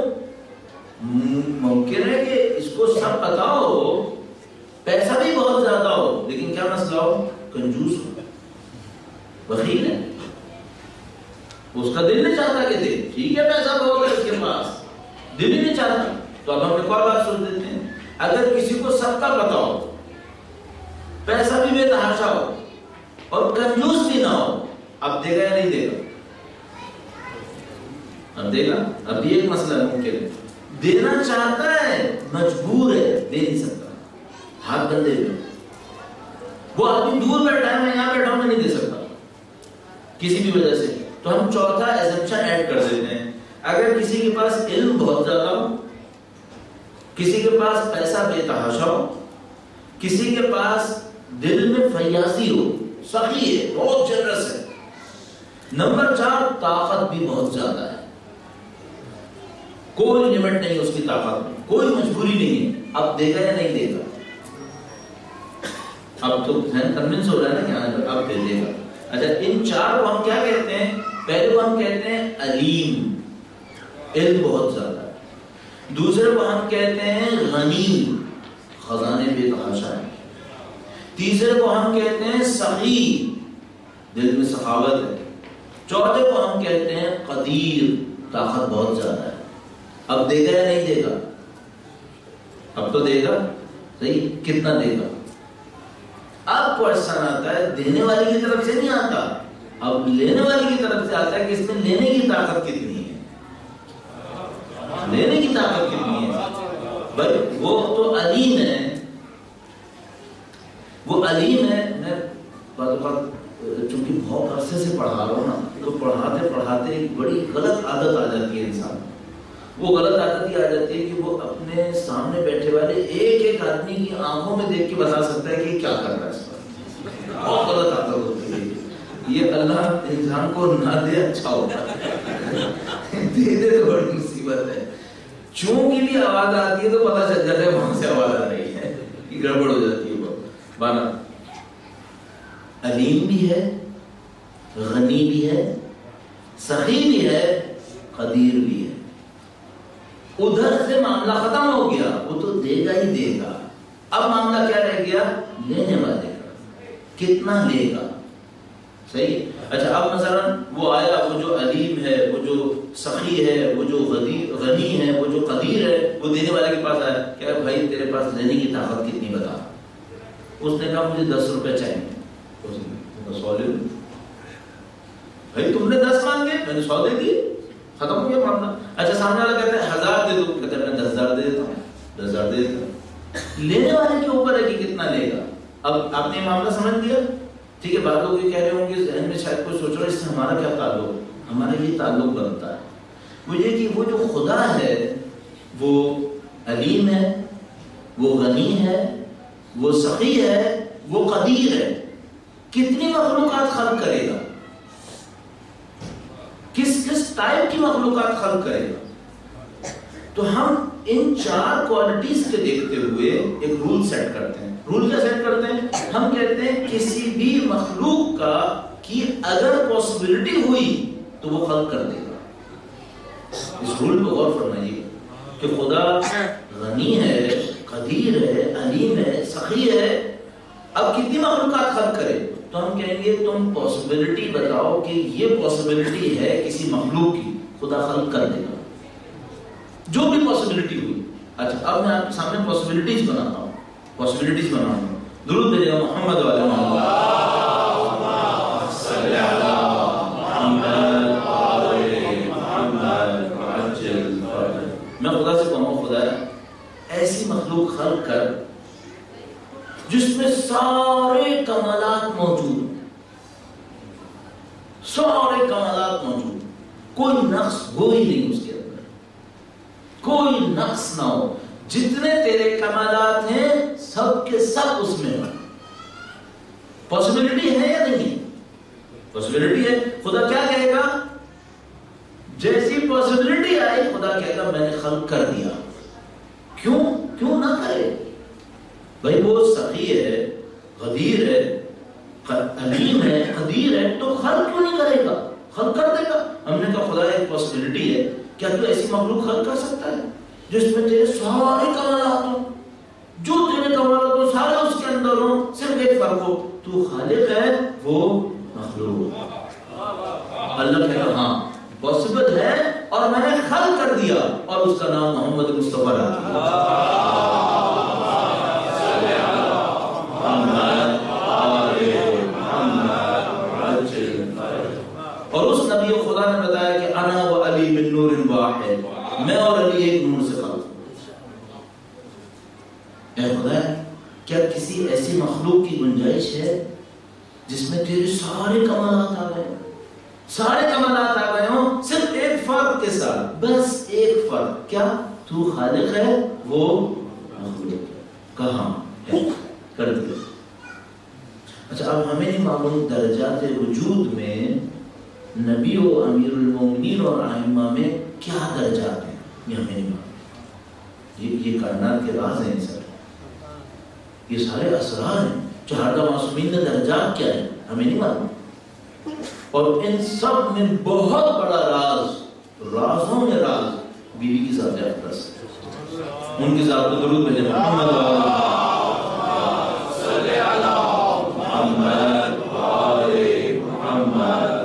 Speaker 1: ممکن ہے کہ اس کو سب پتا ہو, پیسہ بھی بہت زیادہ ہو, لیکن کیا مسئلہ ہو, کنجوس ہو, بخیل ہے, اس کا دل نہیں چاہتا کہ دے. ٹھیک ہے, پیسہ بہت ہے اس کے پاس, دل ہی نہیں چاہتا. تو اب ہم ایک اور بات سن دیتے ہیں. اگر کسی کو سب کا پتا ہو, پیسہ بھی بے تحاشا ہو اور کنجوس بھی نہ ہو, اب دے گا یا نہیں دے گا؟ اب دے گا. اب یہ ایک مسئلہ ممکن ہے. دینا چاہتا ہے, مجبور ہے, دے نہیں سکتا, ہاتھ بندے میں. وہ آدمی دور بیٹھا ہے, میں یہاں بیٹھا ہوں, میں نہیں دے سکتا کسی بھی وجہ سے. تو ہم چوتھا ایزمپشن ایڈ کر دیتے ہیں. اگر کسی کے پاس علم بہت زیادہ ہو, کسی کے پاس پیسہ بے تحاشا ہو, کسی کے پاس دل میں فیاضی ہو, سخی ہے, بہت جنرس ہے. نمبر 4, طاقت بھی بہت زیادہ ہے, کوئی لمٹ نہیں اس کی طاقت میں, کوئی مجبوری نہیں ہے. اب دے گا یا نہیں دے گا؟ اب تو کنونس ہو رہا ہے نا کہ اب دے دے گا. اچھا, ان 4 کو ہم کیا کہتے ہیں؟ پہلے کو ہم کہتے ہیں علیم, علم بہت زیادہ ہے. دوسرے کو ہم کہتے ہیں غنی, خزانے بے تحاشا ہے. تیسرے کو ہم کہتے ہیں سخی, دل میں سخاوت ہے. چوتھے کو ہم کہتے ہیں قدیر, طاقت بہت زیادہ ہے. اب دے گا یا نہیں دے گا؟ اب تو دے گا. صحیح, کتنا دے گا؟ آپ کو احسان آتا ہے دینے والے کی طرف سے نہیں آتا، اب لینے والے کی طرف سے آتا ہے کہ اس میں لینے کی طاقت کتنی ہے، لینے کی طاقت کتنی ہے. بھائی وہ تو علیم ہے، وہ علیم ہے. میں چونکہ بہت عرصے سے پڑھا رہا ہوں نا، تو پڑھاتے پڑھاتے ایک بڑی غلط عادت آ جاتی ہے انسان. وہ غلط عادت یہ آ جاتی ہے کہ وہ اپنے سامنے بیٹھے والے ایک ایک آدمی کی آنکھوں میں دیکھ کے بتا سکتا ہے کہ کیا کر رہا ہے اس پر. بہت غلط عادت ہوتی ہے یہ. اللہ انسان کو نہ دے اچھا ہوتا ہے، دے دے تو بڑی مصیبت ہے. چوں کی بھی آواز آتی ہے تو پتہ چل جاتا ہے وہاں سے آواز آ رہی ہے، یہ گڑبڑ ہو جاتی ہے. بانا علیم بھی ہے، غنی بھی ہے، سخی بھی ہے، قدیر بھی ہے. ادھر سے معاملہ ختم ہو گیا، وہ تو دے گا ہی دے گا. اب معاملہ کیا رہ گیا؟ لینے والے کا کتنا لے گا. صحیح. اچھا اب مثلا وہ آیا، وہ جو علیم ہے، وہ جو سخی ہے، وہ جو غنی ہے، وہ جو قدیر ہے، وہ دینے والے کے پاس آیا. کیا بھائی تیرے پاس لینے کی طاقت کتنی بتا. اس نے کہا مجھے 10 روپے چاہیے. اس نے 100 لے لو. بھائی تم نے 10 مانگے، میں نے 100 دے دیے، ختم ہو گیا معاملہ. اچھا سامنے والا کہتا ہے 1000 دے دو، کہتا ہے میں 10,000 دے دیتا ہوں، 10,000 دے دیتا ہوں. لینے والے کے اوپر ہے کہ کتنا لے گا. اب آپ نے معاملہ سمجھ لیا. ٹھیک ہے. بعض لوگ یہ کہہ رہے ہوں گے ذہن میں شاید کوئی سوچ رہا ہے اس سے ہمارا کیا تعلق. ہمارا یہ تعلق بنتا ہے وہ یہ کہ وہ جو خدا ہے وہ علیم ہے، وہ غنی ہے، وہ سخی ہے، وہ قدیر ہے. کتنی مخلوقات خلق کرے گا، کس کس ٹائپ کی مخلوقات خلق کرے گا. تو ہم ان 4 کوالٹیز کے دیکھتے ہوئے ایک رول سیٹ کرتے ہیں. رول کیا سیٹ کرتے ہیں؟ ہم کہتے ہیں کسی بھی مخلوق کا کی اگر پاسبلٹی ہوئی تو وہ خلق کر دے گا. اس رول پہ غور فرمائیے کہ خدا غنی ہے، قدیر ہے، علیم ہے، سخی ہے. اب کتنی مخلوقات خلق کرے؟ تو ہم کہیں گے تم پاسبلٹی بتاؤ کہ یہ پاسبلٹی ہے کسی مخلوق کی، خدا خلق کر دے گا جو بھی پاسبلٹی ہوئی. اچھا اب میں آپ کے سامنے پاسبلٹیز بناتا ہوں، پاسبلٹیز بناتا ہوں. درود بھیجے محمد والے محمد. میں خدا سے کہوں خدا ایسی مخلوق خلق کر جس میں سارے کمالات موجود ہوں، سارے کمالات موجود، کوئی نقص ہو ہی نہیں اس کے اندر، کوئی نقص نہ ہو. جتنے تیرے کمالات ہیں سب کے سب اس میں ہوں. پاسبلٹی ہے یا نہیں؟ پاسبلٹی ہے. خدا کیا کہے گا؟ جیسی پاسبلٹی آئی خدا کہے گا میں نے خلق کر دیا. کیوں نہ کرے بھائی؟ وہ سخی ہے، قدیر ہے، علیم ہے، قدیر ہے، تو خلق کیوں نہیں کرے گا؟ خلق کر دے گا. ہم نے کہا خدا ایک پاسبلٹی ہے، کیا تو ایسی مخلوق خلق کر سکتا ہے جس میں تیرے سارے کمالات ہوں، جو تیرے کمالات ہوں سارے اس کے اندر ہوں، صرف ایک فرق ہو تو خالق ہے وہ مخلوق. اللہ کہے گا ہاں پاسبل ہے اور میں نے خلق کر دیا اور اس کا نام محمد مصطفیٰ رکھ دیا. اور اس نبی خدا نے بتایا کہ انا و علی من نور واحد، میں اور علی ایک نور سے خلق. اے خدا کیا کسی ایسی مخلوق کی گنجائش ہے جس میں تیرے سارے کمالات آ گئے، سارے کمالات آ گئے ہوں صرف ایک فرق کے ساتھ، بس ایک فرق، کیا تو خالق ہے وہ مخلوق کہاں ہے؟ کر دیا. اچھا اب ہمیں نہیں معلوم درجات وجود میں نبی و امیر المومنین اور ائمہ میں کیا درجات ہیں، یہ ہمیں نہیں معلوم. یہ کائنات کے راز ہیں سر، یہ سارے اسرار ہیں. 14 معصومین کے درجات کیا ہیں ہمیں نہیں معلوم. اور ان سب میں بہت بڑا راز، رازوں میں راز بیوی کی ذات اقدس، ان کی ذات کو درود بھیجے محمد صلی علی محمد آل محمد.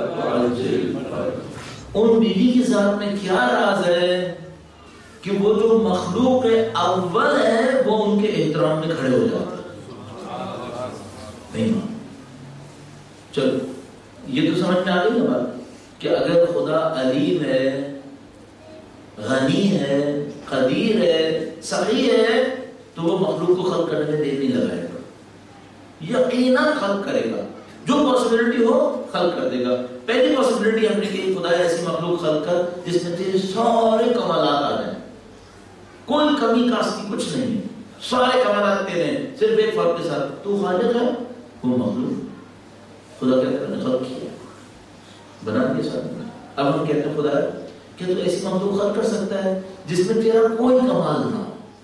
Speaker 1: ان بیوی کی ذات میں کیا راز ہے کہ وہ جو مخلوق اول ہے وہ ان کے احترام میں کھڑے ہو جاتے ہیں. نہیں مان. چلو یہ تو سمجھ میں آ گئی نا بات کہ اگر خدا علیم ہے، غنی ہے، قدیر ہے، سخی ہے، تو وہ مخلوق کو خلق کرنے میں دیر نہیں لگائے گا، یقیناً خلق کرے گا. جو پاسبلٹی ہو خلق کر دے گا. پہلی پاسبلٹی ہم نے کہی خدا ایسی مخلوق خلق کر جس میں تیرے سارے کمالات آ جائیں، کوئی کمی کاستی کچھ نہیں ہے، سارے کمالات تیرے ہیں، صرف ایک فرق کے ساتھ تو خالق ہے، وہ مخلوق. خدا کہتا ہے نے خلق کیا، بنا دیا ساتھ. اب ہم کہتے ہیں خدا کہ تو ایسی مخلوق خلق کر سکتا ہے جس میں تیرا کوئی کمال نہ ہو،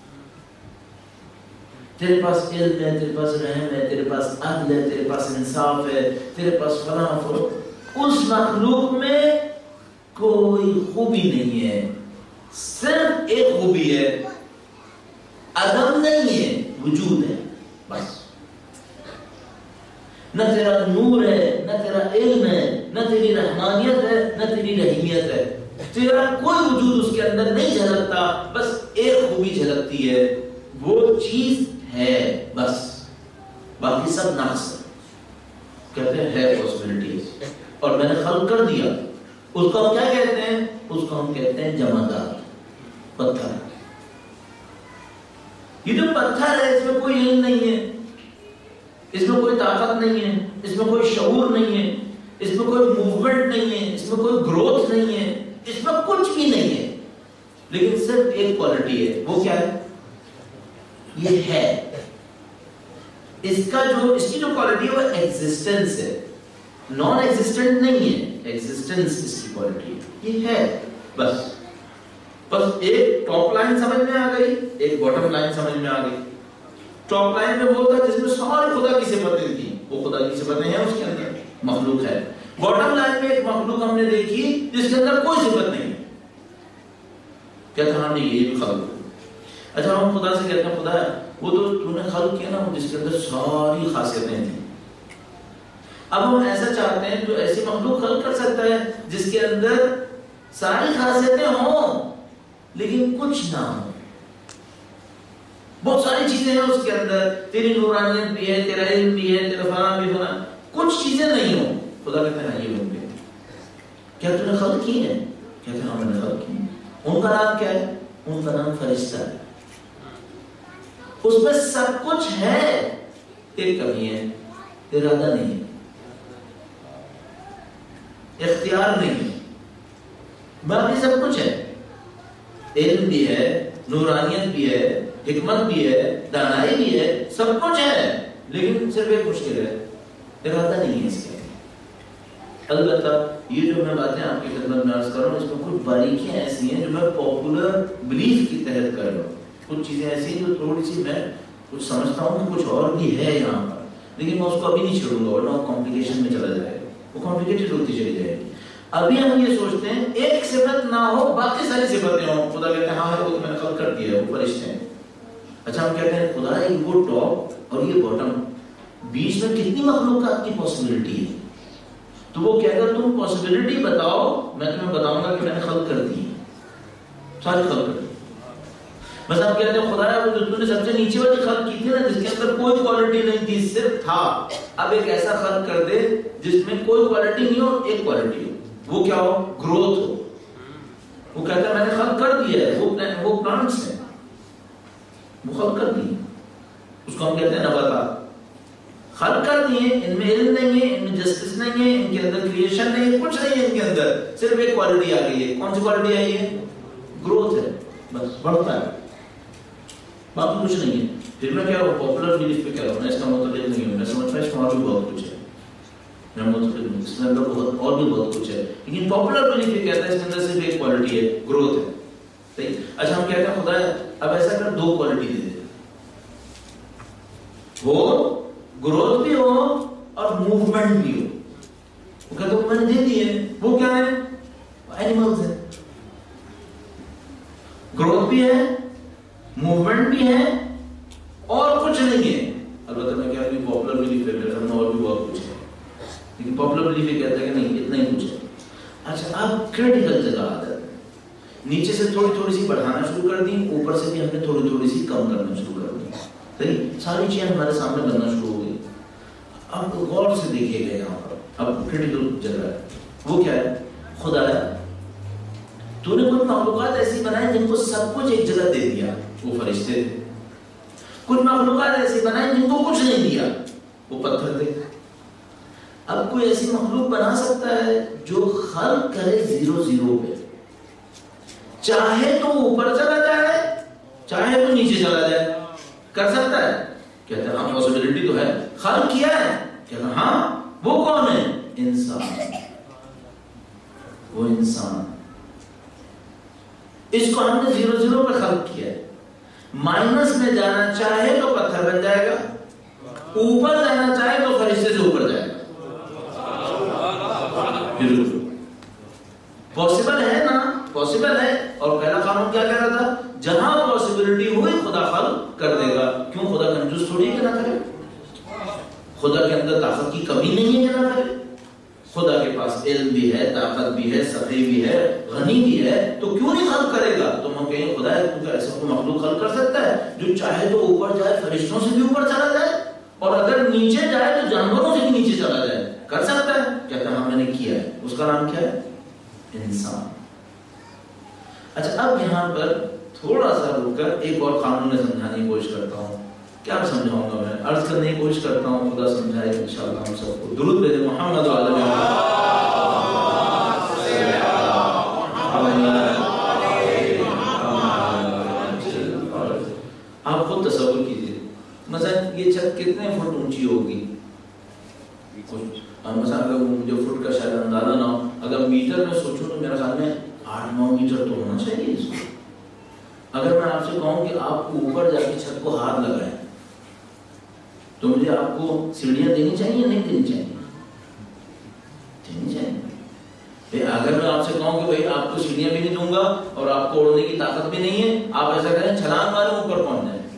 Speaker 1: تیرے پاس علم ہے، تیرے پاس رحم ہے، تیرے پاس عدل ہے، تیرے پاس انصاف ہے، تیرے پاس فلاں فروغ. اس مخلوق میں کوئی خوبی نہیں ہے، صرف ایک خوبی ہے، عدم نہیں ہے، وجود ہے بس. نہ تیرا نور ہے، نہ تیرا علم ہے، نہ تیری رحمانیت ہے، نہ تیری رحیمیت ہے. تیرا کوئی وجود اس کے اندر نہیں جھلکتا، بس ایک خوبی جھلکتی ہے، وہ چیز ہے بس، باقی سب نقص ہے. کہتے ہیں ہے پاسبلٹیز، اور میں نے خلق کر دیا. اس کو ہم کیا کہتے ہیں؟ اس کو ہم کہتے ہیں جمادات، پتھر. یہ جو پتھر ہے اس میں کوئی علم نہیں ہے، اس میں کوئی طاقت نہیں ہے، اس میں کوئی شعور نہیں ہے، اس میں کوئی موومنٹ نہیں ہے، اس میں کوئی گروتھ نہیں ہے، اس میں کچھ بھی نہیں ہے، لیکن صرف ایک کوالٹی ہے. وہ کیا ہے؟ یہ ہے. اس کی جو کوالٹی ہے وہ ایگزسٹنس ہے، نان ایگزسٹنٹ نہیں ہے، ایگزسٹنس اس کی کوالٹی ہے. یہ ہے بس. بس ایک ٹاپ لائن سمجھ میں آ گئی، ایک باٹم لائن سمجھ میں آ گئی. ٹاپ لائن میں وہ تھا جس میں سارے خدا کی صفتیں تھیں، وہ خدا کی صفتیں ہیں، اس کے اندر مخلوق ہے. باٹم لائن میں ایک مخلوق ہم نے دیکھی جس کے اندر کوئی صفت نہیں ہے. کہتا ہم نے یہ بھی خلق. اچھا ہم خدا سے کہتے ہیں خدا وہ تو نے خلق کیا نا جس کے اندر ساری خاصیتیں تھیں. اب ہم ایسا چاہتے ہیں تو ایسی مخلوق خلق کر سکتا ہے جس کے اندر ساری خاصیتیں ہوں لیکن کچھ نہ ہو. بہت ساری چیزیں ہیں اس کے اندر، تیری نورانیت بھی ہے، تیرا علم بھی ہے، تیرا فلاں بھی فلاں، کچھ چیزیں نہیں ہوں. خدا کہتے ہیں یہ ممکن. کیا تو نے خلق کی ہے؟ کہتے ہیں ہاں میں نے خلق کی. ان کا نام کیا ہے؟ ان کا نام فرشتہ ہے. اس میں سب کچھ ہے، ایک کمی ہے، ارادہ نہیں ہے، اختیار نہیں ہے. باقی سب کچھ ہے، علم بھی ہے، نورانیت بھی ہے، حکمت بھی ہے، دانائی بھی ہے، سب کچھ ہے، لیکن صرف ایک مشکل ہے، ارادہ نہیں ہے اس کے. البتہ یہ جو میں باتیں آپ کی خدمت میں عرض کر رہا ہوں اس میں کچھ باریکیاں ایسی ہیں جو میں پاپولر بلیف کی تحت کر رہا ہوں. کچھ چیزیں ایسی ہیں جو تھوڑی سی میں کچھ سمجھتا ہوں کہ کچھ اور بھی ہے یہاں پر، لیکن میں اس کو ابھی نہیں چھوڑوں گا ورنہ وہ کمپلیکیشن میں چلا جائے گا، وہ کمپلیکیٹڈ ہوتی چلی جائے گی. ابھی ہم یہ سوچتے ہیں ایک صفت نہ ہو باقی ساری صفتیں ہوں. خدا کہتے ہیں ہاں وہ تو میں نے خلق کر دیا ہے، وہ فرشتے ہیں. اچھا ہم کہتے ہیں خدا وہ ٹاپ اور یہ باٹم، بیچ میں کتنی مخلوقات کی پاسبلٹی ہے. تو وہ کہتا ہے تم پاسبلٹی بتاؤ، میں تمہیں بتاؤں گا کہ میں نے خلق کر دی، ساری خلق کر دی. بس آپ کہتے ہیں خدا وہ جو تم نے سب سے نیچے والی خلق کی تھی نا جس کے اندر کوئی کوالٹی نہیں تھی، صرف تھا، اب ایک ایسا خلق کر دے جس میں کوئی کوالٹی نہیں ہو، ایک کوالٹی ہو. وہ کیا ہو؟ گروتھ ہو. وہ کہتا ہے میں نے خلق کر دیا ہے، وہ پلانٹس ہیں، وہ خلق کر دی، اس کو ہم کہتے ہیں نباتات. خلق کر دیے، ان میں علم نہیں ہے، ان میں جسٹس نہیں ہے، ان کے اندر کریشن نہیں ہے، کچھ نہیں ہے ان کے اندر، صرف ایک کوالٹی آ گئی ہے. کون سی کوالٹی آئی ہے؟ گروتھ ہے، بس بڑھتا ہے، باقی کچھ نہیں ہے. پھر میں کیا ہوں پاپولر بلیف پہ کہہ رہا ہوں، میں اس کا مطلب نہیں ہوں، میں سمجھتا ہوں اس میں اور بھی بہت کچھ ہے، میں مطلب اس میں اندر بہت اور بھی بہت کچھ ہے، لیکن پاپولر بلیف یہ کہتا ہے اس کے اندر صرف ایک کوالٹی ہے، گروتھ ہے. صحیح. اچھا ہم کہتے ہیں خدا اب ایسا کر دو کوالٹی دے دے، وہ گروتھ بھی ہو اور موومنٹ بھی ہو. وہ کہتے ہیں میں نے دے دی ہے، وہ کیا ہے؟ اینیملز ہے. گروتھ بھی ہے، موومنٹ بھی ہے اور کچھ نہیں ہے. البتہ میں کہہ رہا ہوں پاپولر بلیف ہے اور بھی بہت کچھ ہے، لیکن پاپولر بلیف یہ کہتا ہے کہ نہیں اتنا ہی کچھ ہے. اچھا اب کریٹیکل جگہ آ جاتا ہے، نیچے سے تھوڑی سی بڑھانا شروع کر دی، اوپر سے بھی ہم نے تھوڑی سی کم کرنا شروع کر دی. صحیح. ساری چیزیں ہمارے سامنے بننا شروع ہو گئی. اب غور سے دیکھیے گا یہاں پر، اب کریٹیکل جگہ ہے، وہ کیا ہے؟ خدایا تو نے کچھ مخلوقات ایسی بنائی جن کو سب کچھ ایک جگہ دے دیا، وہ فرشتے تھے. کچھ مخلوقات ایسی بنائی جن کو کچھ نہیں دیا، وہ پتھر تھے. اب کوئی ایسی مخلوق بنا سکتا ہے جو خلق کرے 0 پہ، چاہے تو اوپر چلا جائے چاہے تو نیچے چلا جائے، کر سکتا ہے؟ کہتے ہیں ہاں پاسبلٹی تو ہے. خلق کیا ہے؟ کہتے ہیں ہاں. وہ کون ہے؟ انسان. وہ انسان، اس کو ہم نے 0 پہ خلق کیا ہے. مائنس میں جانا چاہے تو پتھر بن جائے گا، اوپر جانا چاہے تو فرشتے سے اوپر جائے گا. پاسبل ہے نا؟ پاسبل ہے. اور پہلا قانون کیا کہہ رہا تھا؟ جہاں پاسبلٹی ہوئی خدا خلق کر دے گا. کیوں؟ خدا کنجوس تھوڑی ہے کہ نہ کرے. خدا کے اندر طاقت کی کمی نہیں ہے کہ نہ کرے. خدا کے پاس علم بھی ہے، طاقت بھی ہے، سخی بھی ہے، غنی بھی ہے، تو کیوں نہیں خلق کرے گا؟ تو ہم کہیں خدا ہے تو ایسا کوئی مخلوق خلق کر سکتا ہے جو چاہے تو اوپر جائے، فرشتوں سے بھی اوپر چلا جائے، اور اگر نیچے جائے تو جانوروں سے بھی نیچے چلا جائے. کر سکتا ہے؟ کہتا ہے ہاں میں نے کیا ہے. اس کا نام کیا ہے؟ انسان. اچھا اب یہاں پر تھوڑا سا رک کر ایک اور قانون میں سمجھانے کی کوشش کرتا ہوں. کیا سمجھاؤں گا؟ میں عرض کرنے کی کوشش کرتا ہوں، خدا سمجھائے انشاءاللہ ہم سب کو. درود بھیجے محمد وعلی محمد. آپ خود تصور کیجیے، مثلا یہ چھت کتنے فٹ اونچی ہوگی؟ مثلا اگر مجھے فٹ کا شاید اندازہ نہ ہو، اگر میٹر میں سوچوں تو میرے خیال میں 8-9 میٹر تو ہونا چاہیے اس کو. اگر میں آپ سے کہوں کہ آپ کو اوپر جا کے چھت کو ہاتھ لگائیں تو مجھے آپ کو سیڑھیاں دینی چاہیے یا نہیں دینی چاہیے؟ دینی چاہیے. اگر میں آپ سے کہوں کہ بھائی آپ کو سیڑھیاں بھی نہیں دوں گا اور آپ کو اڑنے کی طاقت بھی نہیں ہے، آپ ایسا کریں چھلانگ ماریں اوپر پہنچ جائیں،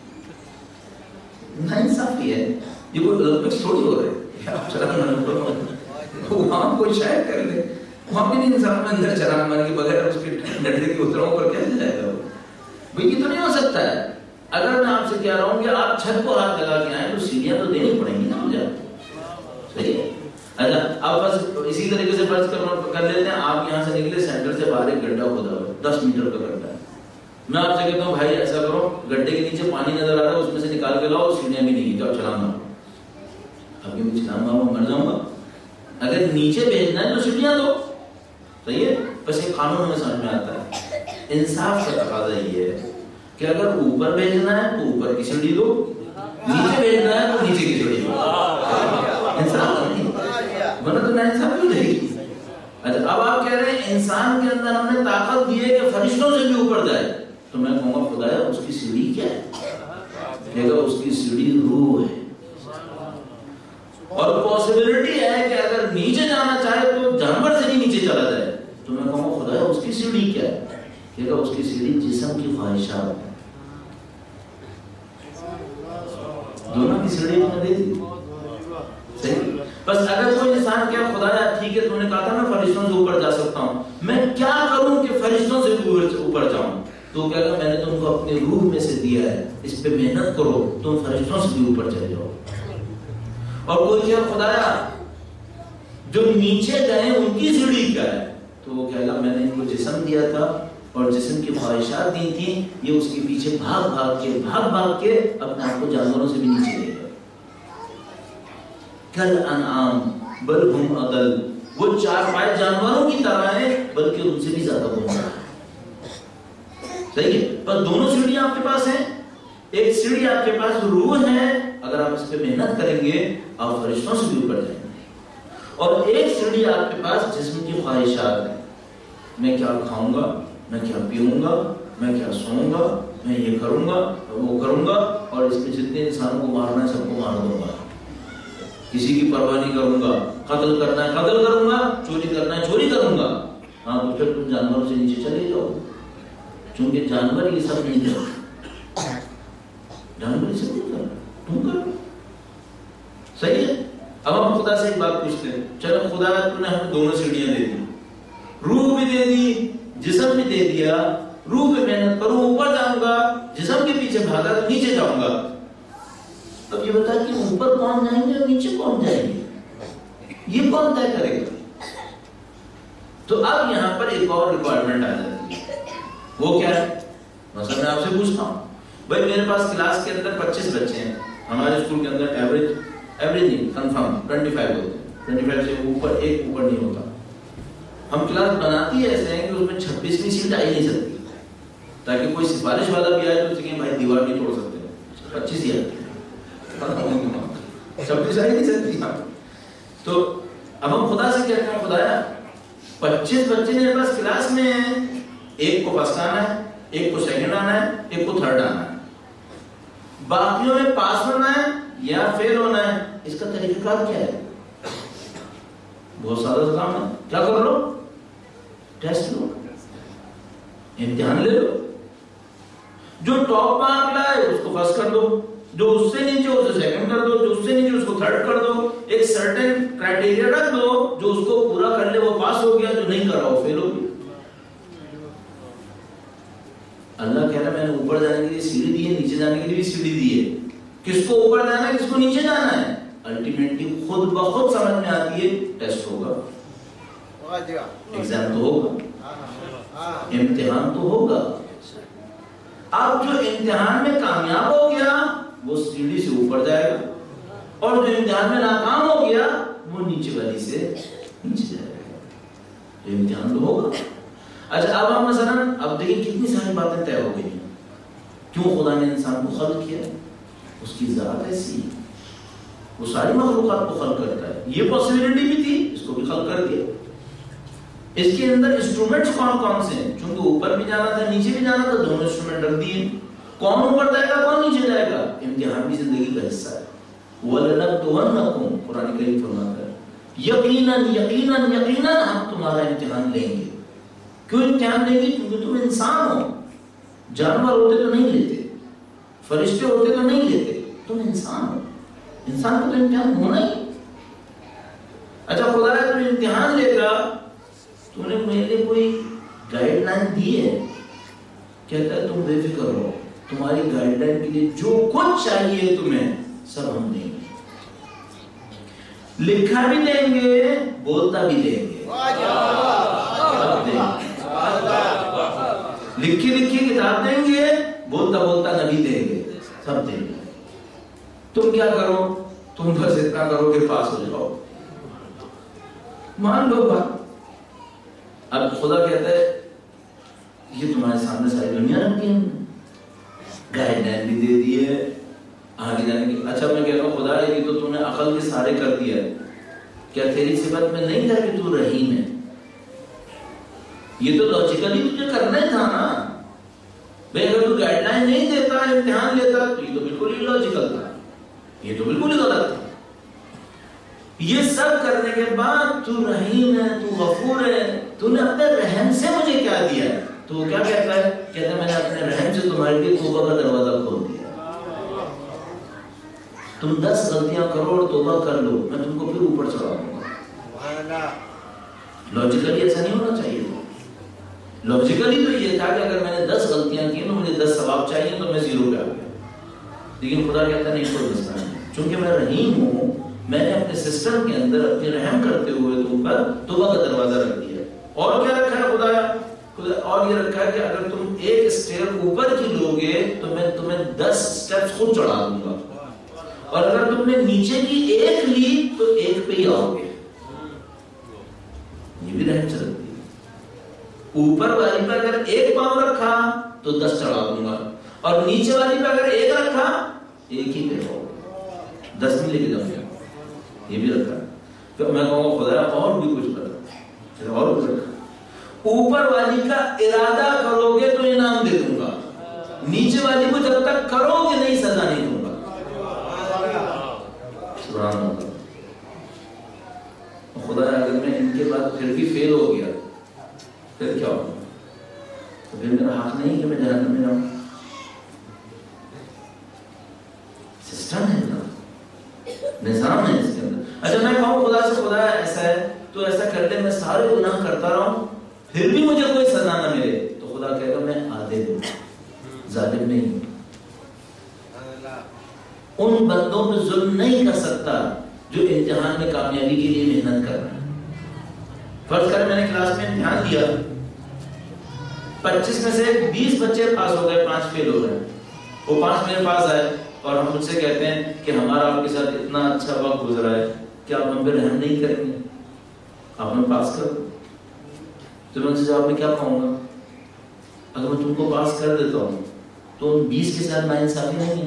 Speaker 1: ناانصافی ہے. یہ کوئی اولمپکس تھوڑی ہو رہے آپ چھلانگ ماریں اوپر پہنچ جائیں. وہاں کوئی شاید کر لے، وہاں بھی نہیں انسان میں اندر چھلانگ مارنے کے بغیر اس کے ڈنڈے کی اتراؤں پر کیسے جائے گا؟ بھائی یہ تو نہیں ہو سکتا ہے. اگر میں آپ سے کہہ رہا ہوں کہ آپ چھت کو ہاتھ لگا کے آئیں تو سیڑھیاں تو دینی پڑیں گی نا مجھے. صحیح ہے. اچھا آپ بس اسی طریقے سے فرض کر لیتے ہیں آپ یہاں سے نکلے، سینٹر سے باہر ایک گڈھا کھودا ہوا 10 میٹر کا گڈھا ہے. میں آپ سے کہتا ہوں بھائی ایسا کرو، گڈھے کے نیچے پانی نظر آ رہا ہے اس میں سے نکال کے لاؤ، سیڑھیاں بھی نہیں، جاؤ چھلانگ مارو. اب یہ چھلانگ مارو مر جاؤں گا. اگر نیچے بھیجنا ہے تو سیڑھیاں دو. صحیح ہے. بس ایک قانون ہمیں سمجھ میں آتا ہے، انصاف کا تقاضا یہ ہے کہ اگر اوپر بھیجنا ہے تو اوپر کی سیڑھی دو، نیچے بھیجنا ہے تو نیچے کی سیڑھی دو. انصاف نہیں، ورنہ تو نا انصافی ہو جائے گی. اچھا اب آپ کہہ رہے ہیں انسان کے اندر ہم نے طاقت دی ہے کہ فرشتوں سے بھی اوپر جائے، تو میں کہوں گا خدایا اس کی سیڑھی کیا ہے؟ کہے گا اس کی سیڑھی روح ہے. اور پاسبلٹی ہے کہ اگر نیچے جانا چاہے تو جانور سے بھی نیچے چلا جائے، تو میں کہوں گا خدایا اس کی سیڑھی کیا ہے؟ کہے گا اس کی سیڑھی جسم کی خواہشات ہے. دونوں کی سیڑھی میں دے دی. صحیح. بس اگر کوئی انسان کہے خدایا ٹھیک ہے تو نے کہا تھا میں فرشتوں سے اوپر جا سکتا ہوں، میں کیا کروں کہ فرشتوں سے اوپر جاؤں؟ تو کہے گا میں نے تم کو اپنی روح میں سے دیا ہے، اس پہ محنت کرو، تم فرشتوں سے بھی اوپر چلے جاؤ. اور کوئی کہے خدایا جو نیچے گئے ان کی سیڑھی کیا ہے؟ تو وہ کہے گا میں نے ان کو جسم دیا تھا اور جسم کی خواہشات دی تھی، یہ اس کے پیچھے بھاگ بھاگ کے اپنے آپ کو جانوروں سے بھی نیچے لے گئے. کل انعام بل ہم اضل، وہ 4 پائے جانوروں کی طرح ہیں بلکہ ان سے بھی زیادہ گمراہ ہیں. صحیح ہے. بس دونوں سیڑھیاں آپ کے پاس ہیں. ایک سیڑھی آپ کے پاس روح ہے، اگر آپ اس پہ محنت کریں گے آپ فرشتوں سے بھی اوپر جائیں گے. اور ایک سیڑھی آپ کے پاس جسم کی خواہشات ہے، میں کیا کھاؤں گا، میں کیا پیوں گا، میں کیا سوؤں گا، میں یہ کروں گا وہ کروں گا، اور اس میں جتنے انسانوں کو مارنا ہے سب کو مار دوں گا، کسی کی پرواہ نہیں کروں گا، قتل کرنا ہے قتل کروں گا، چوری کرنا ہے چوری کروں گا. ہاں تو پھر تم جانوروں سے نیچے چلے جاؤ، چونکہ جانور یہ سب نہیں کرتے. جانور یہ سب نہیں کرتے، تم کرو. صحیح ہے. اب ہم خدا سے ایک بات پوچھتے ہیں، چلو خدا تم نے ہمیں دونوں سیڑھیاں دے دی، روح بھی دے دی، جسم بھی دے دیا. روح پہ محنت کروں اوپر جاؤں گا، جسم کے پیچھے بھاگا تو نیچے جاؤں گا. اب یہ بتا کہ اوپر کون جائیں گے اور نیچے کون جائیں گے، یہ کون طے کرے گا؟ تو اب یہاں پر ایک اور ریکوائرمنٹ آ جاتی ہے، وہ کیا ہے؟ مثلا میں آپ سے پوچھتا ہوں بھائی میرے پاس کلاس کے اندر 25 بچے ہیں، ہمارے اسکول کے اندر ایوریج نہیں کنفرم 25 ہوتے ہیں، 25 سے اوپر ایک اوپر نہیں ہوتا. ہم کلاس بناتی ایسے ہیں کہ اس میں 26ویں سیٹ آ ہی نہیں سکتی، تاکہ کوئی سفارش والا بھی آئے تو اسے کہیں بھائی دیوار نہیں توڑ سکتے، 25 ہی آتی ہے، 26 آ ہی نہیں سکتی. تو اب ہم خدا سے کہتے ہیں خدایا 25 بچے میرے پاس کلاس میں ہیں، ایک کو فرسٹ آنا ہے، ایک کو سیکنڈ آنا ہے، ایک کو تھرڈ آنا ہے، باقیوں میں پاس ہونا ہے یا فیل ہونا ہے، اس کا طریقہ کار کیا ہے؟ بہت سادہ سا کام ہے، کیا کر لو؟ ٹیسٹ لو، امتحان لے لو، جو ٹاپ مارک لائے اس کو فرسٹ کر دو، جو اس سے نیچے اسے سیکنڈ کر دو، جو اس سے نیچے اس کو تھرڈ کر دو، ایک سرٹن کرائٹیریا رکھ دو، جو اس کو پورا کر لے وہ پاس ہو گیا، جو نہیں کر رہا وہ فیل ہو گیا. اللہ کہہ رہا ہے میں نے اوپر جانے کے لیے سیڑھی دی ہے، نیچے جانے کے لیے بھی سیڑھی دی ہے، کس کو اوپر جانا ہے کس کو نیچے جانا ہے الٹیمیٹلی خود بخود سمجھ میں آتی ہے. ٹیسٹ ہوگا، ایگزام تو ہوگا، امتحان تو ہوگا. اب جو امتحان میں کامیاب ہو گیا وہ سیڑھی سے اوپر جائے گا، اور جو امتحان میں ناکام ہو گیا وہ نیچے والی سے نیچے جائے گا. تو امتحان تو ہوگا. اچھا اب ہم مثلا اب دیکھیں کتنی ساری باتیں طے ہو گئی ہیں. کیوں خدا نے انسان کو خلق کیا؟ اس کی ذات ایسی ہے، وہ ساری مخلوقات کو خلق کرتا ہے. یہ پاسبلٹی بھی تھی، اس کو بھی خلق کر دیا. اس کے اندر انسٹرومنٹس کون کون سے ہیں؟ چونکہ اوپر بھی جانا تھا نیچے بھی جانا تھا، دونوں انسٹرومنٹ رکھ دیے. کون اوپر جائے گا کون نیچے جائے گا، امتحان بھی زندگی کا حصہ ہے. وَلَنَبْلُوَنَّكُمْ قرآن کریم فرماتا ہے یقیناً یقیناً یقیناً ہم تمہارا امتحان لیں گے. کیوں امتحان لیں گے؟ کیونکہ تم انسان ہو. جانور ہوتے تو نہیں لیتے، فرشتے ہوتے تو نہیں لیتے، تم انسان ہو، انسان کو تو امتحان ہونا ہی. اچھا خدا ہے تم امتحان لے گا، تم نے میرے لیے کوئی گائیڈ لائن دی ہے؟ کہتا ہے تم بے فکر رہو، تمہاری گائیڈ لائن کے لیے جو کچھ چاہیے تمہیں سب ہم دیں گے. لکھا بھی دیں گے، بولتا بھی دیں گے، سب دیں گے. لکھی لکھی کتاب دیں گے، بولتا بولتا نبی دیں گے، سب دیں گے. تم کیا کرو؟ تم بس اتنا کرو کہ پاس ہو جاؤ، مان لو بات. اب خدا کہتا ہے یہ تمہارے سامنے ساری دنیا رکھی ہے، گائیڈ لائن بھی دے دی ہے آگے جانے کی. اچھا میں کہتا ہوں خدا یہ تو تم نے عقل کے سارے کر دیا ہے، کیا تیری صفت میں نہیں تھا کہ تو رحیم ہے؟ یہ تو لاجیکلی تجھے کرنا ہی تھا نا بھائی. اگر تو گائیڈ لائن نہیں دیتا، امتحان لیتا، تو یہ تو بالکل ہی لاجیکل تھا، یہ تو بالکل ہی غلط تھا. یہ سب کرنے کے بعد تو رحیم ہے، تو غفور ہے، تو نے اپنے رحم سے مجھے کیا دیا ہے؟ تو وہ کیا کہتا ہے؟ کہتا ہے میں نے اپنے رحم سے تمہارے لیے توبہ کا دروازہ کھول دیا. تم 10 غلطیاں کرو اور توبہ کر لو، میں تم کو پھر اوپر چڑھاؤں گا. لاجیکلی ایسا نہیں ہونا چاہیے. لاجیکلی تو یہ تھا کہ اگر میں نے 10 غلطیاں کی تو مجھے 10 ثواب چاہیے، تو میں 0 پہ آ گیا. لیکن خدا کہتا ہے نہیں، کوئی مسئلہ نہیں، چونکہ میں رحیم ہوں، میں نے اپنے سسٹم کے اندر اپنے رحم کرتے ہوئے تم پر توبہ کا دروازہ رکھ دیا. اور کیا رکھا ہے خدا؟ اور یہ رکھا ہے کہ اگر تم ایک اسٹیئر اوپر کی لوگے تو میں تمہیں 10 اسٹیپس خود چڑھا دوں گا، اور اگر تم نے نیچے کی ایک لی تو ایک پہ ہی آؤ گے. یہ بھی رحم سے رکھتی ہے. اوپر والی پہ اگر ایک پاؤں رکھا تو 10 چڑھا دوں گا، اور نیچے والی پہ اگر ایک رکھا ایک ہی پہ ہو 10 نہیں لے کے جاؤں گا. یہ بھی رکھا ہے. تو میں کہوں گا خدا اور بھی کچھ بتا، اور کچھ رکھا. اوپر والی کا ارادہ کرو گے تو انعام دے دوں گا، نیچے والی کو جب تک کرو گے نہیں سزا نہیں دوں گا. سبحان اللہ. خدا اگر میں ان کے بعد پھر بھی فیل ہو گیا پھر کیا ہوگا؟ تو پھر میرا حق نہیں کہ میں جہنم میں جاؤں. سسٹم ہے نا، نظام ہے اس کے اندر. اچھا میں کہوں خدا سے خدا ایسا ہے تو ایسا کر لے، میں سارے گناہ کرتا رہوں پھر بھی مجھے کوئی سزا نہ ملے، تو خدا کہے گا میں عادل ہوں، ظالم نہیں ہوں. ان بندوں پہ ظلم نہیں کر سکتا جو امتحان میں کامیابی کے لیے محنت کر رہے ہیں. فرض کریں میں نے کلاس میں امتحان دیا, 25 میں سے 20 بچے پاس ہو گئے, 5 فیل ہو گئے. وہ 5 میرے پاس آئے اور ہم مجھ سے کہتے ہیں کہ ہمارا آپ کے ساتھ اتنا اچھا وقت گزرا ہے, کیا آپ ہم پہ رحم نہیں کریں گے, آپ ہمیں پاس کر دو. تو میں ان سے جواب میں کیا کہوں گا؟ اگر میں تم کو پاس کر دیتا ہوں تو ان 20 کے ساتھ ناانصافی نہیں ہے.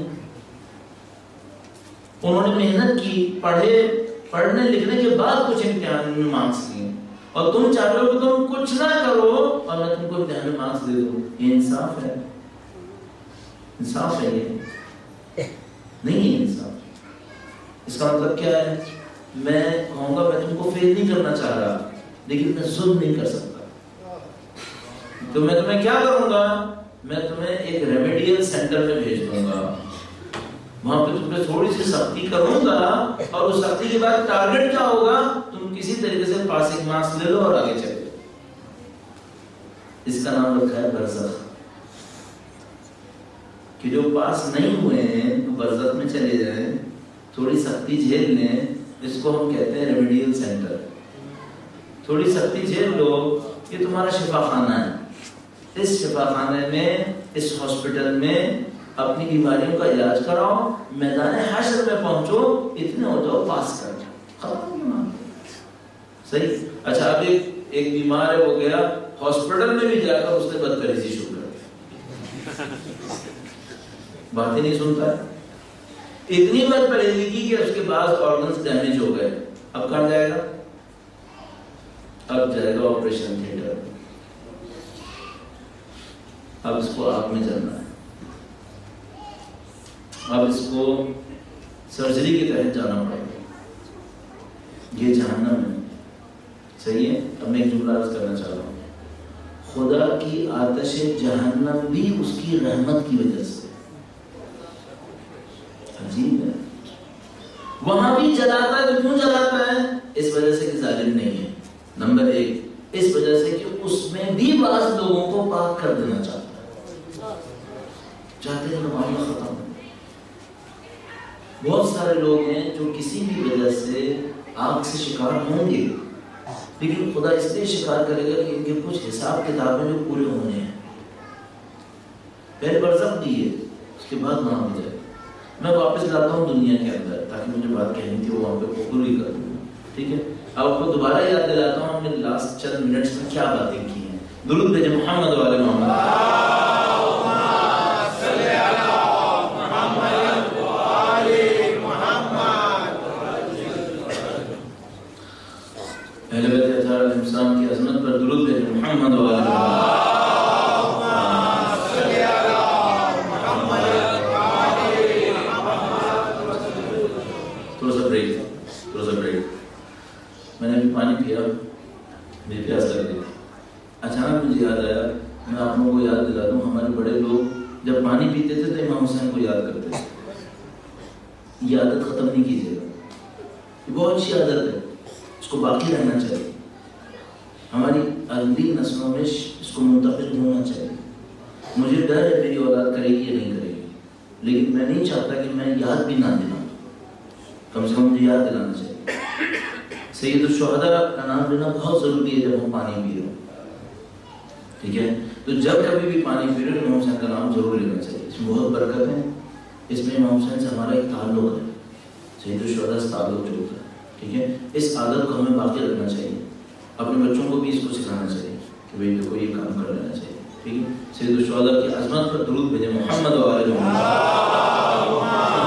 Speaker 1: انہوں نے محنت کی, پڑھنے لکھنے کے بعد کچھ امتحان میں مارکس لیے, اور تم چاہتے ہو کہ تم کچھ نہ کرو اور میں تم کو امتحان میں مارکس دے دوں. یہ انصاف ہے؟ انصاف ہے یہ؟ نہیں ہے انصاف. اس کا مطلب کیا ہے؟ میں کہوں گا میں تم کو فیل نہیں کرنا چاہ رہا, لیکن میں ظلم نہیں کر سکتا. تو میں تمہیں کیا کروں گا؟ میں تمہیں ایک ریمیڈیل سینٹر میں بھیج دوں گا, وہاں پہ تم پہ تھوڑی سی سختی کروں گا, اور اس سختی کے بعد ٹارگٹ کیا ہوگا؟ تم کسی طریقے سے پاسنگ مارکس لے لو اور آگے چلے. اس کا نام رکھا ہے برزخ. کہ جو پاس نہیں ہوئے ہیں وہ برزخ میں چلے جائیں, تھوڑی سختی جھیل لیں. اس کو ہم کہتے ہیں ریمیڈیل سینٹر. تھوڑی سختی جھیل لو, یہ تمہارا شفا خانہ ہے. اس شفا خانے میں, اس ہاسپٹل میں اپنی بیماریوں کا علاج کراؤ, میدان حشر میں پہنچو, اتنے ہو جاؤ, پاس کر جاؤ. صحیح. اچھا اب ایک بیمار ہے, ہو گیا ہاسپٹل میں بھی جا کر اس نے بدتمیزی شروع کر دی, باتیں نہیں سنتا ہے, اتنی بدتمیزی کی کہ اس کے بعد آرگنز ڈیمیج ہو گئے. اب کہاں جائے گا؟ اب جائے گا آپریشن تھیٹر. اب اس کو آگ میں جلنا ہے, اب اس کو سرجری کے تحت جانا پڑے گا. یہ جہنم ہے. صحیح ہے. اب میں ایک جملہ عرض کرنا چاہ رہا ہوں, خدا کی آتش جہنم بھی اس کی رحمت کی وجہ سے. عجیب ہے. وہاں بھی جلاتا ہے. تو کیوں جلاتا ہے؟ اس وجہ سے کہ ظالم نہیں ہے, نمبر 1. اس وجہ سے کہ اس میں بھی بعض لوگوں کو پاک کر دینا چاہتا ہے, چاہتے ہیں معاملہ ختم. بہت سارے لوگ ہیں جو کسی بھی وجہ سے آگ سے شکار ہوں گے, لیکن خدا اس لیے شکار کرے گا کہ ان کے کچھ حساب کتابیں جو پورے ہونے ہیں. پہلے برزخ دی ہے, اس کے بعد وہاں ہو جائے. میں واپس لاتا ہوں دنیا کے اندر, تاکہ مجھے بات کہنی تھی وہ وہاں پہ پوری کر دوں. ٹھیک ہے. اب آپ کو دوبارہ یاد دلاتا ہوں ہم نے لاسٹ چند منٹس میں کیا باتیں کی ہیں. درود بھیجیں محمد والے محمد. اہل بیت اطہار علیہ السلام کی عظمت پر درود بھیجیں محمد والے محمد. تھوڑا سا بریک. میں نے ابھی پانی پیا, میری پیاس لگ رہی تھی. اچانک مجھے یاد آیا, میں آپ لوگوں کو یاد دلا دوں, ہمارے بڑے لوگ جب پانی پیتے تھے تو امام حسین کو یاد کرتے تھے. یہ عادت ختم نہیں کیجیے گا, یہ بہت اچھی عادت ہے, اس کو باقی رہنا چاہیے. ہماری اگلی نسلوں میں اس کو منتقل ہونا چاہیے. مجھے ڈر ہے میری اولاد کرے گی یا نہیں کرے گی, لیکن میں نہیں چاہتا کہ میں یاد بھی نہ دلاؤں. کم سے کم مجھے یاد دلانا چاہیے. سید الشہداء کا نام لینا بہت ضروری ہے جب ہم پانی پی رہے ہو. ٹھیک ہے. تو جب کبھی بھی پانی پی رہے ہو امام حسین کا نام ضرور لینا چاہیے. اس میں بہت برکت ہے. اس میں امام حسین سے ہمارا ایک تعلق ہے, سید الشہداء سے تعلق جو ہوتا ہے. ٹھیک ہے. اس عادت کو ہمیں باقی رکھنا چاہیے. اپنے بچوں کو بھی اس کو سکھانا چاہیے کہ بھائی دیکھو یہ کام کر لینا چاہیے. ٹھیک ہے. سید الشہداء کی عظمت پر درود بھیجیں محمد وآل محمد.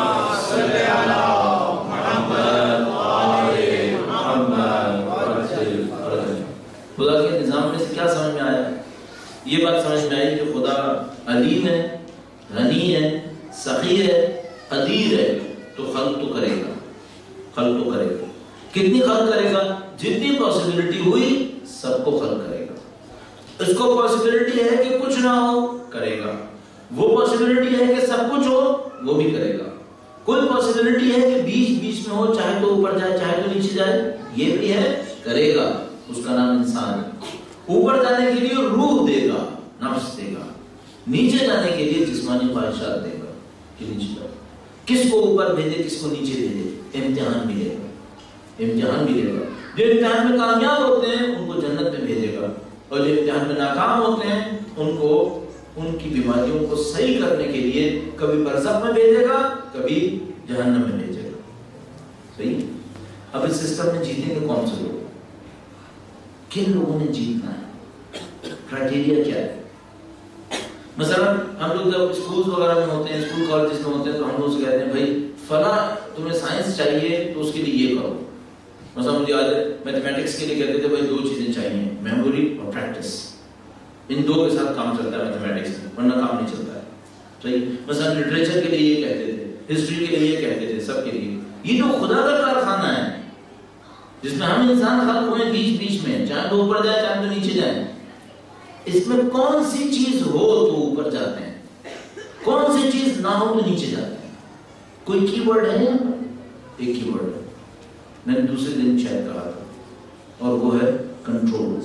Speaker 1: خدا کے نظام میں سے کیا سمجھ میں آیا؟ یہ بات سمجھ میں آئی کہ خدا علیم ہے, غنی ہے, سخی ہے, قدیر ہے. تو خلق تو کرے گا, خلق تو کرے گا. کتنی خلق کرے گا؟ جتنی پاسبلٹی ہوئی سب کو خلق کرے گا. اس کو پاسبلٹی ہے کہ کچھ نہ ہو, کرے گا. وہ پاسبلٹی ہے کہ سب کچھ ہو, وہ بھی کرے گا. کوئی پاسبلٹی ہے کہ بیچ میں ہو, چاہے تو اوپر جائے چاہے تو نیچے جائے, یہ بھی ہے, کرے گا. اس کا نام انسان ہے. اوپر جانے کے لیے روح دے گا, نفس دے گا. نیچے جانے کے لیے جسمانی خواہشات دے گا کہ نیچے جاؤ. کس کو اوپر بھیجے کس کو نیچے بھیجے، امتحان ملے گا، امتحان ملے گا۔ جو امتحان میں کامیاب ہوتے ہیں ان کو جنت میں بھیجے گا، اور جو امتحان میں ناکام ہوتے ہیں ان کو ان کی بیماریوں کو صحیح کرنے کے لیے کبھی برزخ میں بھیجے گا، کبھی جہنم میں بھیجے گا۔ صحیح؟ اب اس سسٹم میں جیتیں گے کون سے لوگ؟ کن لوگوں نے جیتنا ہے؟ کرائٹیریا کیا ہے؟ مثلا ہم لوگ جب اسکول وغیرہ میں ہوتے ہیں، اسکول کالجز میں ہوتے ہیں، تو ہم لوگ سے کہتے ہیں بھائی فلاں تمہیں سائنس چاہیے تو اس کے لیے یہ کرو۔ مثلا مجھے یاد ہے میتھمیٹکس کے لیے کہتے تھے بھائی 2 چیزیں چاہیے، میموری اور پریکٹس، ان 2 کے ساتھ کام چلتا ہے میتھمیٹکس میں، ورنہ کام نہیں چلتا ہے۔ صحیح؟ مثلا لٹریچر کے لیے یہ کہتے تھے، ہسٹری کے لیے یہ کہتے تھے، سب کے لیے۔ یہ جو خدا کا کارخانہ ہے جس میں ہم انسان خلق ہوئے بیچ بیچ میں، چاہے تو اوپر جائے چاہے تو نیچے جائے، اس میں کون سی چیز ہو تو اوپر جاتے ہیں، کون سی چیز نہ ہو تو نیچے جاتے ہیں؟ کوئی کی ورڈ ہے یہاں پر؟ ایک کی ورڈ ہے، میں نے دوسرے دن شاید کہا تھا، اور وہ ہے کنٹرول۔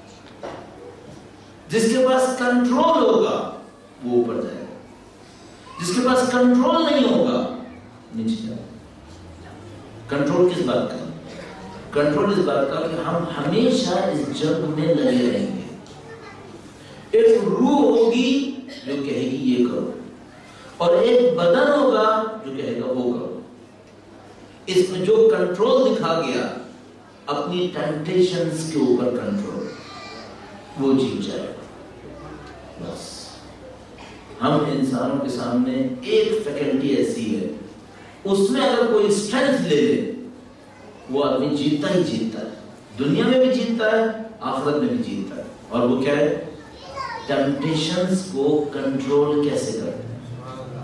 Speaker 1: جس کے پاس کنٹرول ہوگا وہ اوپر جائے گا، جس کے پاس کنٹرول نہیں ہوگا نیچے جائے گا۔ کنٹرول کس بات کا؟ کنٹرول اس بات کا کہ ہم ہمیشہ اس جنگ میں لگے رہیں گے۔ ایک روح ہوگی جو کہے گی یہ کرو، اور ایک بدن ہوگا جو کہے گا وہ کرو۔ اس میں جو کنٹرول دکھا گیا اپنی ٹیمپٹیشنز کے اوپر کنٹرول، وہ جیت جائے گا۔ بس ہم انسانوں کے سامنے ایک فیکلٹی ایسی ہے، اس میں اگر کوئی اسٹرینتھ لے لے وہ آدمی جیتتا ہی جیتتا ہے، دنیا میں بھی جیتتا ہے، آخرت میں بھی جیتتا ہے۔ اور وہ کیا ہے؟ ٹیمپٹیشنز کو کنٹرول کیسے کرتے ہیں۔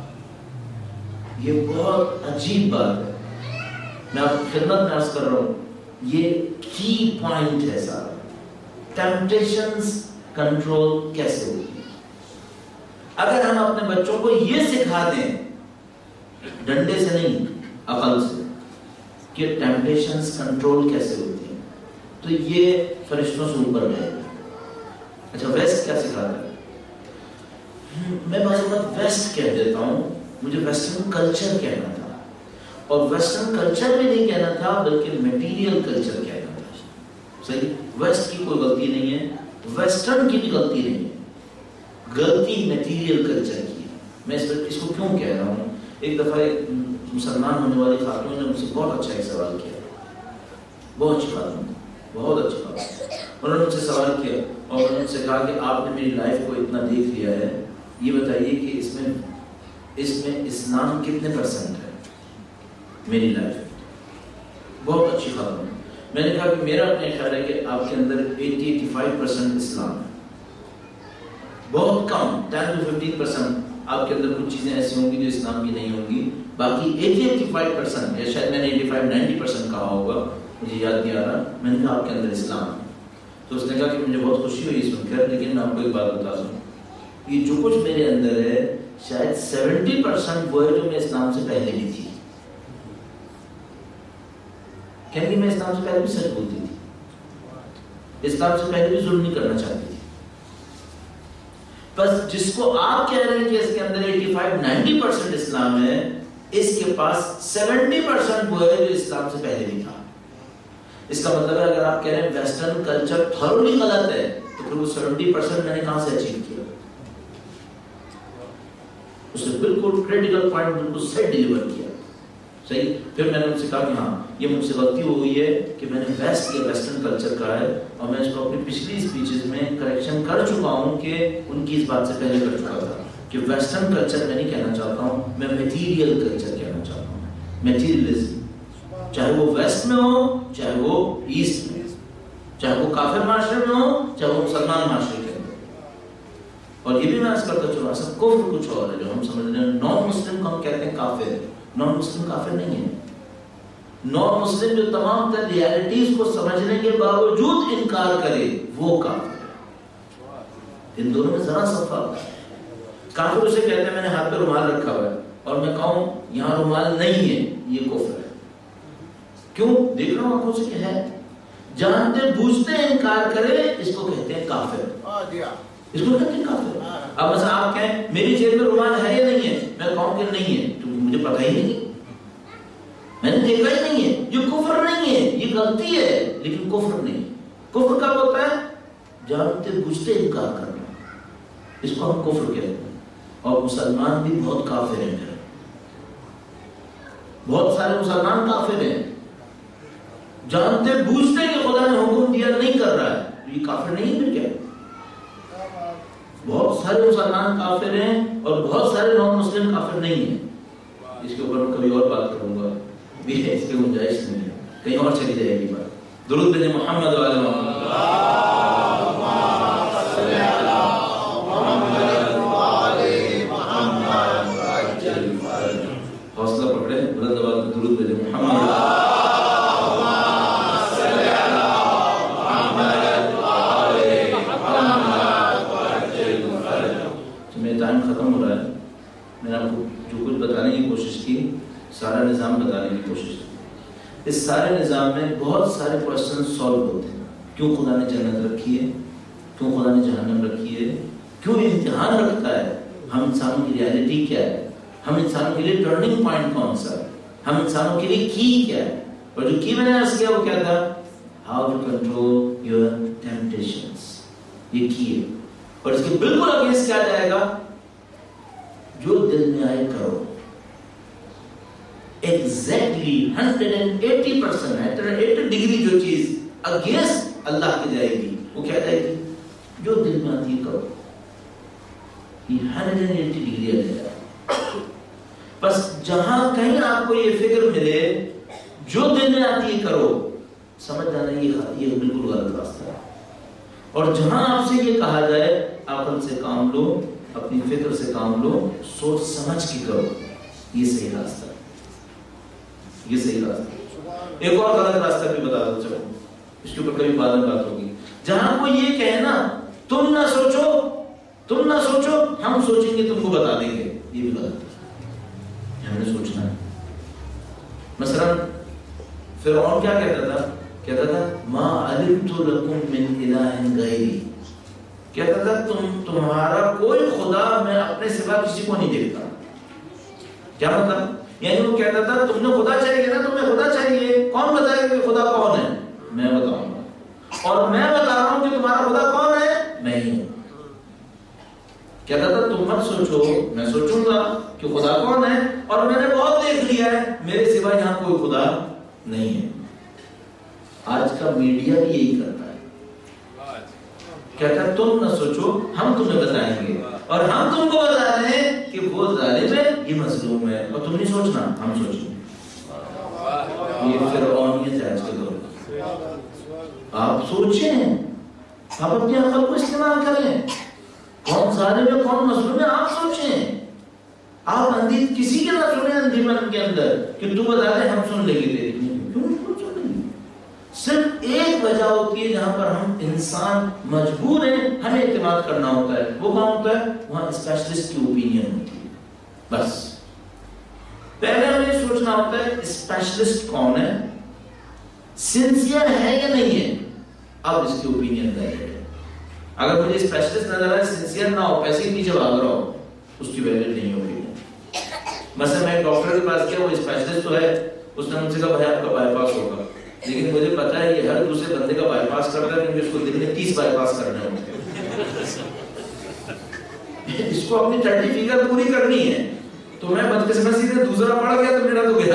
Speaker 1: یہ بہت عجیب بات ہے، میں آپ کی خدمت میں عرض کر رہا ہوں، یہ کی پوائنٹ ہے سارا۔ ٹیمپٹیشنز کنٹرول کیسے ہوتی ہے؟ اگر ہم اپنے بچوں کو یہ سکھا دیں، ڈنڈے سے نہیں عقل سے، کہ ٹیمپٹیشنز کنٹرول کیسے ہوتی ہیں، تو یہ فرشتوں سے اوپر گئے۔ اچھا ویسٹ کیا سکھاتا ہے؟ میں بعض اوقات ویسٹ کہہ دیتا ہوں، مجھے ویسٹرن کلچر کہنا تھا، اور ویسٹرن کلچر بھی نہیں کہنا تھا بلکہ میٹیریل کلچر کہنا تھا۔ صحیح؟ ویسٹ کی کوئی غلطی نہیں ہے، ویسٹرن کی بھی غلطی نہیں ہے، غلطی میٹیریل کلچر کی ہے۔ میں اس کو کیوں کہہ رہا ہوں؟ ایک دفعہ ایک مسلمان ہونے والی خاتون نے مجھ سے بہت اچھا ایک سوال کیا، بہت اچھی خاتون، بہت اچھی خاتون۔ انہوں نے مجھ سے سوال کیا اور انہوں نے مجھ سے کہا کہ آپ نے میری لائف کو اتنا دیکھ لیا ہے، یہ بتائیے کہ اس میں اسلام کتنے % ہے میری لائف میں۔ بہت اچھی خاتون۔ میں نے کہا کہ میرا اپنے خیال ہے کہ آپ کے اندر 80-85% اسلام ہے، بہت کم 10-15% آپ کے اندر کچھ چیزیں ایسی ہوں گی جو اسلام کی نہیں ہوں گی، باقی 80-85% یا شاید میں نے 85-90% کہا ہوگا، مجھے یاد نہیں آ رہا۔ میں نے کہا آپ کے اندر اسلام ہے، تو اس نے کہا کہ مجھے بہت خوشی ہوئی سن کر، لیکن میں آپ کو ایک بات بتا دوں، یہ جو کچھ میرے اندر ہے شاید 70% وہ ہے جو میں اسلام سے پہلے بھی تھی، کیونکہ میں اسلام سے پہلے بھی سچ بولتی تھی، اسلام سے پہلے بھی ظلم نہیں کرنا چاہتی تھی۔ بس جس کو آپ کہہ رہے ہیں کہ اس کے اندر 85-90% اسلام ہے، اس کے پاس 70% وہ ہے جو اسلام سے پہلے بھی تھا۔ اس کا مطلب ہے اگر آپ کہہ رہے ہیں ویسٹرن کلچر تھوڑی غلط ہے، تو پھر وہ 70% میں نے کہاں سے اچیو کیا؟ اس نے بالکل کریٹیکل پوائنٹ بالکل صحیح ڈیلیور کیا۔ صحیح؟ پھر میں نے ان سے کہا کہ ہاں یہ مجھ سے غلطی ہو گئی ہے کہ میں نے ویسٹ یا ویسٹرن کلچر کہا ہے، اور میں اس کو اپنی پچھلی اسپیچز میں کریکشن کر چکا ہوں کہ ان کی اس بات سے پہلے کر چکا تھا کہ ویسٹرن کلچر میں نہیں کہنا چاہتا ہوں، میں میٹیریل کلچر کہنا چاہتا ہوں، میٹیریلزم، چاہے وہ ویسٹ میں ہو چاہے وہ ایسٹ میں، چاہے وہ کافر معاشرے میں ہو چاہے وہ مسلمان معاشرے کے اندر۔ اور یہ بھی میں عرض کرتا چلوں، اصل کفر کچھ اور ہے جو ہم سمجھ رہے ہیں، نان مسلم کو ہم کہتے ہیں کافر ہے، نان مسلم کافر نہیں ہے۔ نان مسلم جو تمام تر ریالٹیز کو سمجھنے کے باوجود انکار کرے وہ کافر ہے۔ ان دونوں میں ذرا سا فرق ہے۔ کافر اسے کہتے ہیں میں نے ہاتھ پہ رومال رکھا ہوا ہے اور میں کہوں یہاں رومال نہیں ہے، یہ کفر ہے۔ کیوں؟ دیکھ رہا ہوں آنکھوں سے کہ ہے، جانتے بوجھتے انکار کرے اس کو کہتے ہیں کافر، اس کو کہتے ہیں کافر۔ اب مثلا آپ کہیں میری جیب میں رومال ہے یا نہیں ہے، میں کہوں کہ نہیں ہے تو مجھے پتہ ہی نہیں، میں نے دیکھا ہی نہیں ہے، یہ کفر نہیں ہے، یہ غلطی ہے لیکن کفر نہیں۔ کفر کب ہوتا ہے؟ جانتے بوجھتے انکار کرنا، اس کو ہم کفر کہتے ہیں۔ اور مسلمان بھی بہت کافر ہیں، میرے بہت سارے مسلمان کافر ہیں، جانتے بوجھتے کہ خدا نے حکم دیا نہیں کر رہا ہے، یہ کافر نہیں ہے پھر کیا؟ بہت سارے مسلمان کافر ہیں اور بہت سارے نان مسلم کافر نہیں ہیں۔ اس کے اوپر میں کبھی اور بات کروں گا، اس کی گنجائش نہیں ہے، کہیں اور چلی جائے گی بات۔ درود بھیجیں محمد وعلی محمد۔ حوصلہ پکڑے، بلند آواز میں درود بھیجیں محمد۔ ٹائم ختم ہو رہا ہے، میں نے آپ کو جو کچھ بتانے کی کوشش کی سارا نظام بتانے کی کوشش کی۔ اس سارے نظام میں بہت سارے کوشچن سالو ہوتے ہیں۔ کیوں خدا نے جنت رکھی ہے، کیوں خدا نے جہنم رکھی ہے، کیوں امتحان رکھتا ہے، ہم انسانوں کی ریالٹی کیا ہے، ہم انسانوں کے لیے ٹرننگ پوائنٹ کون سا ہے، ہم انسانوں کے لیے کی کیا ہے۔ اور جو کی میں نے عرض کیا وہ کیا تھا؟ How to control your temptations, یہ کی ہے۔ اور اس کے بالکل اگینسٹ کیا جائے گا؟ جو دل میں آئے کرو۔ ایگزیکٹلی 180% 180 ڈگری جو چیز اگینسٹ اللہ کی جائے گی وہ کیا جائے گی؟ جو دل میں آتی ہے کرو۔ یہ 180 ڈگری آ جائے گا۔ بس جہاں کہیں آپ کو یہ فکر ملے جو دل میں آتی ہے کرو، سمجھ جانا یہ بالکل غلط راستہ ہے۔ اور جہاں آپ سے یہ کہا جائے عقل سے کام لو، اپنی فکر سے کام لو، سوچ سمجھ کے کرو، یہ صحیح راستہ ہے، یہ صحیح راستہ ہے۔ ایک اور غلط راستہ بھی بتا دو، چلو اس کے اوپر کبھی بعد میں بات ہوگی۔ جہاں کوئی یہ کہے نا تم نہ سوچو، تم نہ سوچو، ہم سوچیں گے تم کو بتا دیں گے، یہ بھی غلط ہے، ہم نے سوچنا ہے۔ مثلا فرعون کیا کہتا تھا ما علمت لکم من الہ غیری، کہتا تھا تمہارا کوئی خدا میں اپنے سوا کسی کو نہیں دیکھتا۔ کیا مطلب؟ یعنی وہ کہتا تھا تم نے خدا چاہیے نا، تمہیں خدا چاہیے، کون بتائے کہ خدا کون ہے؟ میں بتاؤں گا، اور میں بتا رہا ہوں کہ تمہارا خدا کون ہے؟ میں ہی ہوں۔ کہتا تھا تم مت سوچو، میں سوچوں گا کہ خدا کون ہے، اور میں نے بہت دیکھ لیا ہے، میرے سوا یہاں کوئی خدا نہیں ہے۔ آج کا میڈیا بھی یہی کرتا ہے، کہتا ہے تم نہ سوچو، ہم تمہیں بتائیں گے، اور ہم تم کو بتا رہے ہیں کہ وہ ظالم ہے، یہ مظلوم ہے، اور تم نہیں سوچنا، ہم سوچیں گے۔ یہ فرعونیت ہے آج کے دور میں۔ آپ سوچیں، آپ اپنی عقل کو استعمال کریں، کون ظالم ہے کون مظلوم ہے آپ سوچیں۔ آپ اندھی کسی کے نہ سنیں اندھی من کے اندر کہ تو بتا دے ہم سن لیں گے تیری، کیوں نہیں سن لیں گے؟ صرف ایک وجہ ہوتی ہے جہاں پر ہم انسان مجبور ہیں ہمیں اعتماد کرنا ہوتا ہے، وہ کہاں ہوتا ہے؟ وہاں اسپیشلسٹ کی اوپینین ہوتی ہے۔ بس پہلے ہمیں سوچنا ہوتا ہے اسپیشلسٹ کون ہے، سنسیئر ہے یا نہیں ہے، اب اس کی اوپینین ویلڈ ہے۔ اگر مجھے اسپیشلسٹ نظر آئے سنسیئر نہ ہو، پیسے کے پیچھے بھاگ رہا ہو، اس کی ویلڈ نہیں ہوگی۔ مثلا میں ایک ڈاکٹر کے پاس گیا، وہ اسپیشلسٹ تو ہے، اس نے مجھ سے کہا بھائی آپ کا بائی پاس ہوگا، لیکن مجھے پتا ہے یہ ہر دوسرے بندے کا بائی پاس کرتا ہے، کیونکہ اس کو دن میں 30 بائی پاس کرنے ہوتے ہیں، اس کو اپنی 30 فگر پوری کرنی ہے، تو میں بدقسمتی سے دوسرا پڑ گیا تو میرا تو گیا،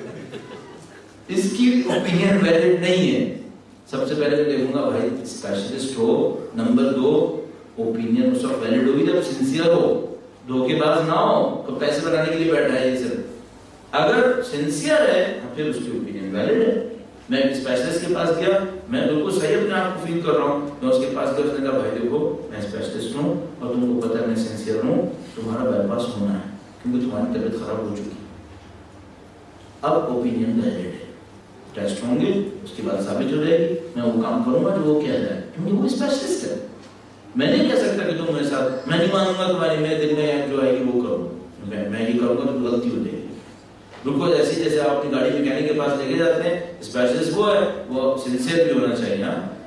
Speaker 1: اس کی اوپینین ویلڈ نہیں ہے۔ سب سے پہلے میں دیکھوں گا بھائی اسپیشلسٹ ہو، نمبر 2 اوپینین اس وقت ویلڈ ہوگی جب سنسیئر ہو، دھوکے باز نہ ہو تو پیسے بنانے کے لیے بیٹھا ہے یہ صرف۔ اگر سنسیئر ہے پھر اس کی اوپینین ویلڈ ہے۔ میں اسپیشلسٹ کے پاس گیا، میں بالکل صحیح اپنے آپ کو فیل کر رہا ہوں، میں اس کے پاس گیا، اس نے کہا بھائی دیکھو میں اسپیشلسٹ ہوں اور تم کو پتا ہے میں سنسیئر ہوں، تمہارا بائی پاس ہونا ہے کیونکہ تمہاری طبیعت خراب ہو چکی۔ اب اوپینین ویلڈ ہے، ٹیسٹ ہوں گے، اس کے بعد ثابت ہو جائے گی، میں وہ کام کروں گا جو وہ کیا جائے، کیونکہ وہ اسپیشلسٹ ہے۔ میں نہیں کہہ سکتا کہ تم میرے ساتھ، میں نہیں مانوں گا تمہاری، میرے دل میں جو آئے گی وہ کروں، میں یہ کروں گا تو غلطی ہو جائے گی۔ بالکل ایسے جیسے آپ اپنی گاڑی میکینک کے پاس لے کے جاتے ہیں، اسپیشلسٹ وہ ہے، وہ سنسیئر بھی ہونا چاہیے، ہاں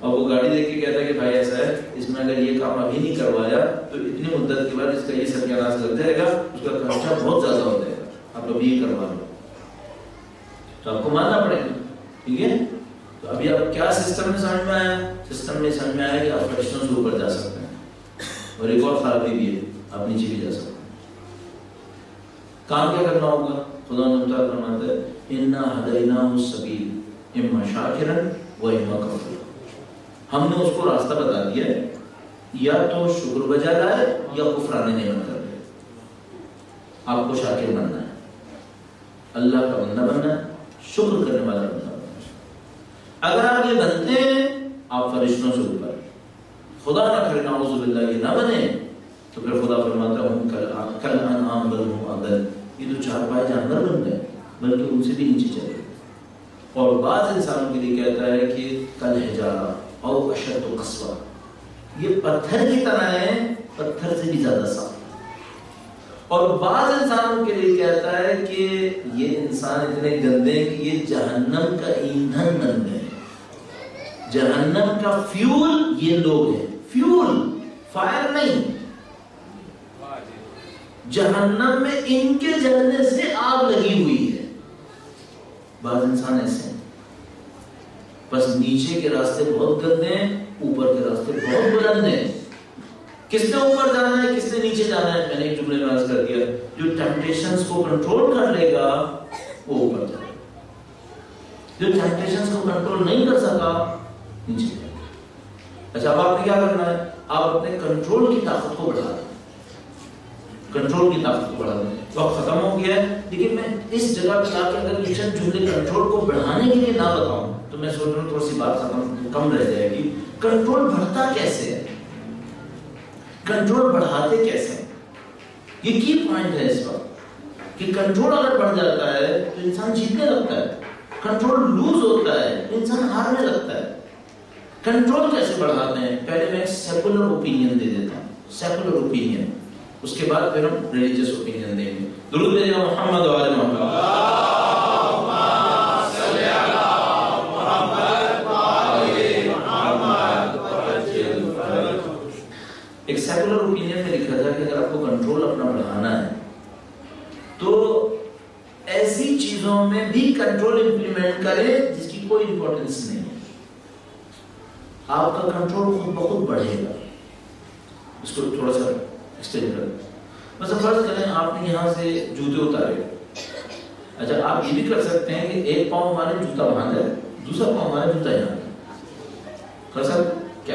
Speaker 1: اور وہ گاڑی دیکھ کے کہتا ہے کہ بھائی ایسا ہے اس میں اگر یہ کام ابھی نہیں کروایا تو اتنی مدت کے بعد اس کا یہ ستیاناش لگ جائے گا، اس کا خرچہ بہت زیادہ ہو جائے گا، آپ ابھی یہ کروا لو، تو آپ کو ماننا پڑے گا، ٹھیک ہے؟ تو ابھی آپ کیا سسٹم میں سمجھ میں آیا؟ سسٹم میں سمجھ میں آیا کہ آپ فرشتوں سے اوپر جا سکتے ہیں، اور ایک اور خرابی بھی ہے، آپ نیچے بھی جا سکتے ہیں۔ کام کیا کرنا ہوگا؟ خدا نے فرماتا ہے اِنَّا هَدَيْنَاهُ السَّبِيلَ إِمَّا شَاكِرًا وَإِمَّا كَفُورًا، ہم نے اس کو راستہ بتا دیا ہے، یا تو شکر بجا لائے یا کفران نعمت کر لے۔ آپ کو شاکر بننا ہے، اللہ کا بندہ بننا ہے، شکر کرنے والا بندہ بننا ہے۔ اگر آپ یہ بنتے ہیں آپ فرشتوں سے اوپر، خدا نہ کرے نعوذ باللہ یہ نہ بنے تو پھر خدا فرماتا ہوں کل انعام بل ہم اضل، یہ تو چار پائے جانور بن گئے بلکہ ان سے بھی نیچے چلے۔ اور بعض انسانوں کے لیے کہتا ہے کہ کل حجارہ او اشد قسوہ، یہ پتھر کی طرح ہے، پتھر سے بھی زیادہ سخت۔ اور بعض انسانوں کے لیے کہتا ہے کہ یہ انسان اتنے گندے ہیں کہ یہ جہنم کا ایندھن بن گئے، جہنم کا فیول یہ لوگ ہیں، فیول فائر نہیں، جہنم میں ان کے جلنے سے آگ لگی ہوئی ہے۔ بعض انسان ایسے ہیں، بس نیچے کے راستے بہت گندے ہیں، اوپر کے راستے بہت بلند ہیں۔ کس نے اوپر جانا ہے، کس نے نیچے جانا ہے؟ میں نے ایک جملے میں عرض کر دیا، جو ٹیمپٹیشنز کو کنٹرول کر لے گا وہ اوپر جائے گا، جو ٹیمپٹیشنز کو کنٹرول نہیں کر سکا نیچے جائے گا۔ اچھا، اب آپ نے کیا کرنا ہے؟ آپ اپنے کنٹرول کی طاقت کو بڑھا دیں، کنٹرول کی طاقت کو بڑھا دیں۔ وقت ختم ہو گیا ہے، لیکن میں اس جگہ پہ آ کے اگر یہ چند جملے کنٹرول کو بڑھانے کے لیے نہ بتاؤں تو میں سوچ رہا ہوں تھوڑی سی بات کم رہ جائے گی۔ کنٹرول بڑھتا کیسے ہے، کنٹرول بڑھاتے کیسے ہیں، یہ کی پوائنٹ ہے اس وقت کہ کنٹرول اگر بڑھ جاتا ہے تو انسان جیتنے لگتا ہے، کنٹرول لوز ہوتا ہے تو انسان ہارنے لگتا ہے۔ کنٹرول کیسے بڑھاتے ہیں؟ پہلے میں ایک سیکولر اوپینین دے دیتا ہوں، سیکولر اوپینین، اس کے بعد پھر ہم ریلیجیس اوپینین دیں گے۔ درود بھیجیں محمد و آل محمد۔ ایک سیکولر اوپینین میں لکھا تھا کہ اگر آپ کو کنٹرول اپنا بڑھانا ہے تو ایسی چیزوں میں بھی کنٹرول امپلیمنٹ کرے جس کی کوئی امپورٹنس نہیں ہے، آپ کا کنٹرول خود بخود بڑھے گا۔ اس کو تھوڑا سا ایکسٹینڈ کریں، مثلا فرض کریں آپ نے یہاں سے جوتے اتارے، اچھا آپ یہ بھی کر سکتے ہیں کہ ایک پاؤں ہمارے جوتا باندھ ہے، دوسرا پاؤں ہمارے جوتا یہاں کر سکتے کیا؟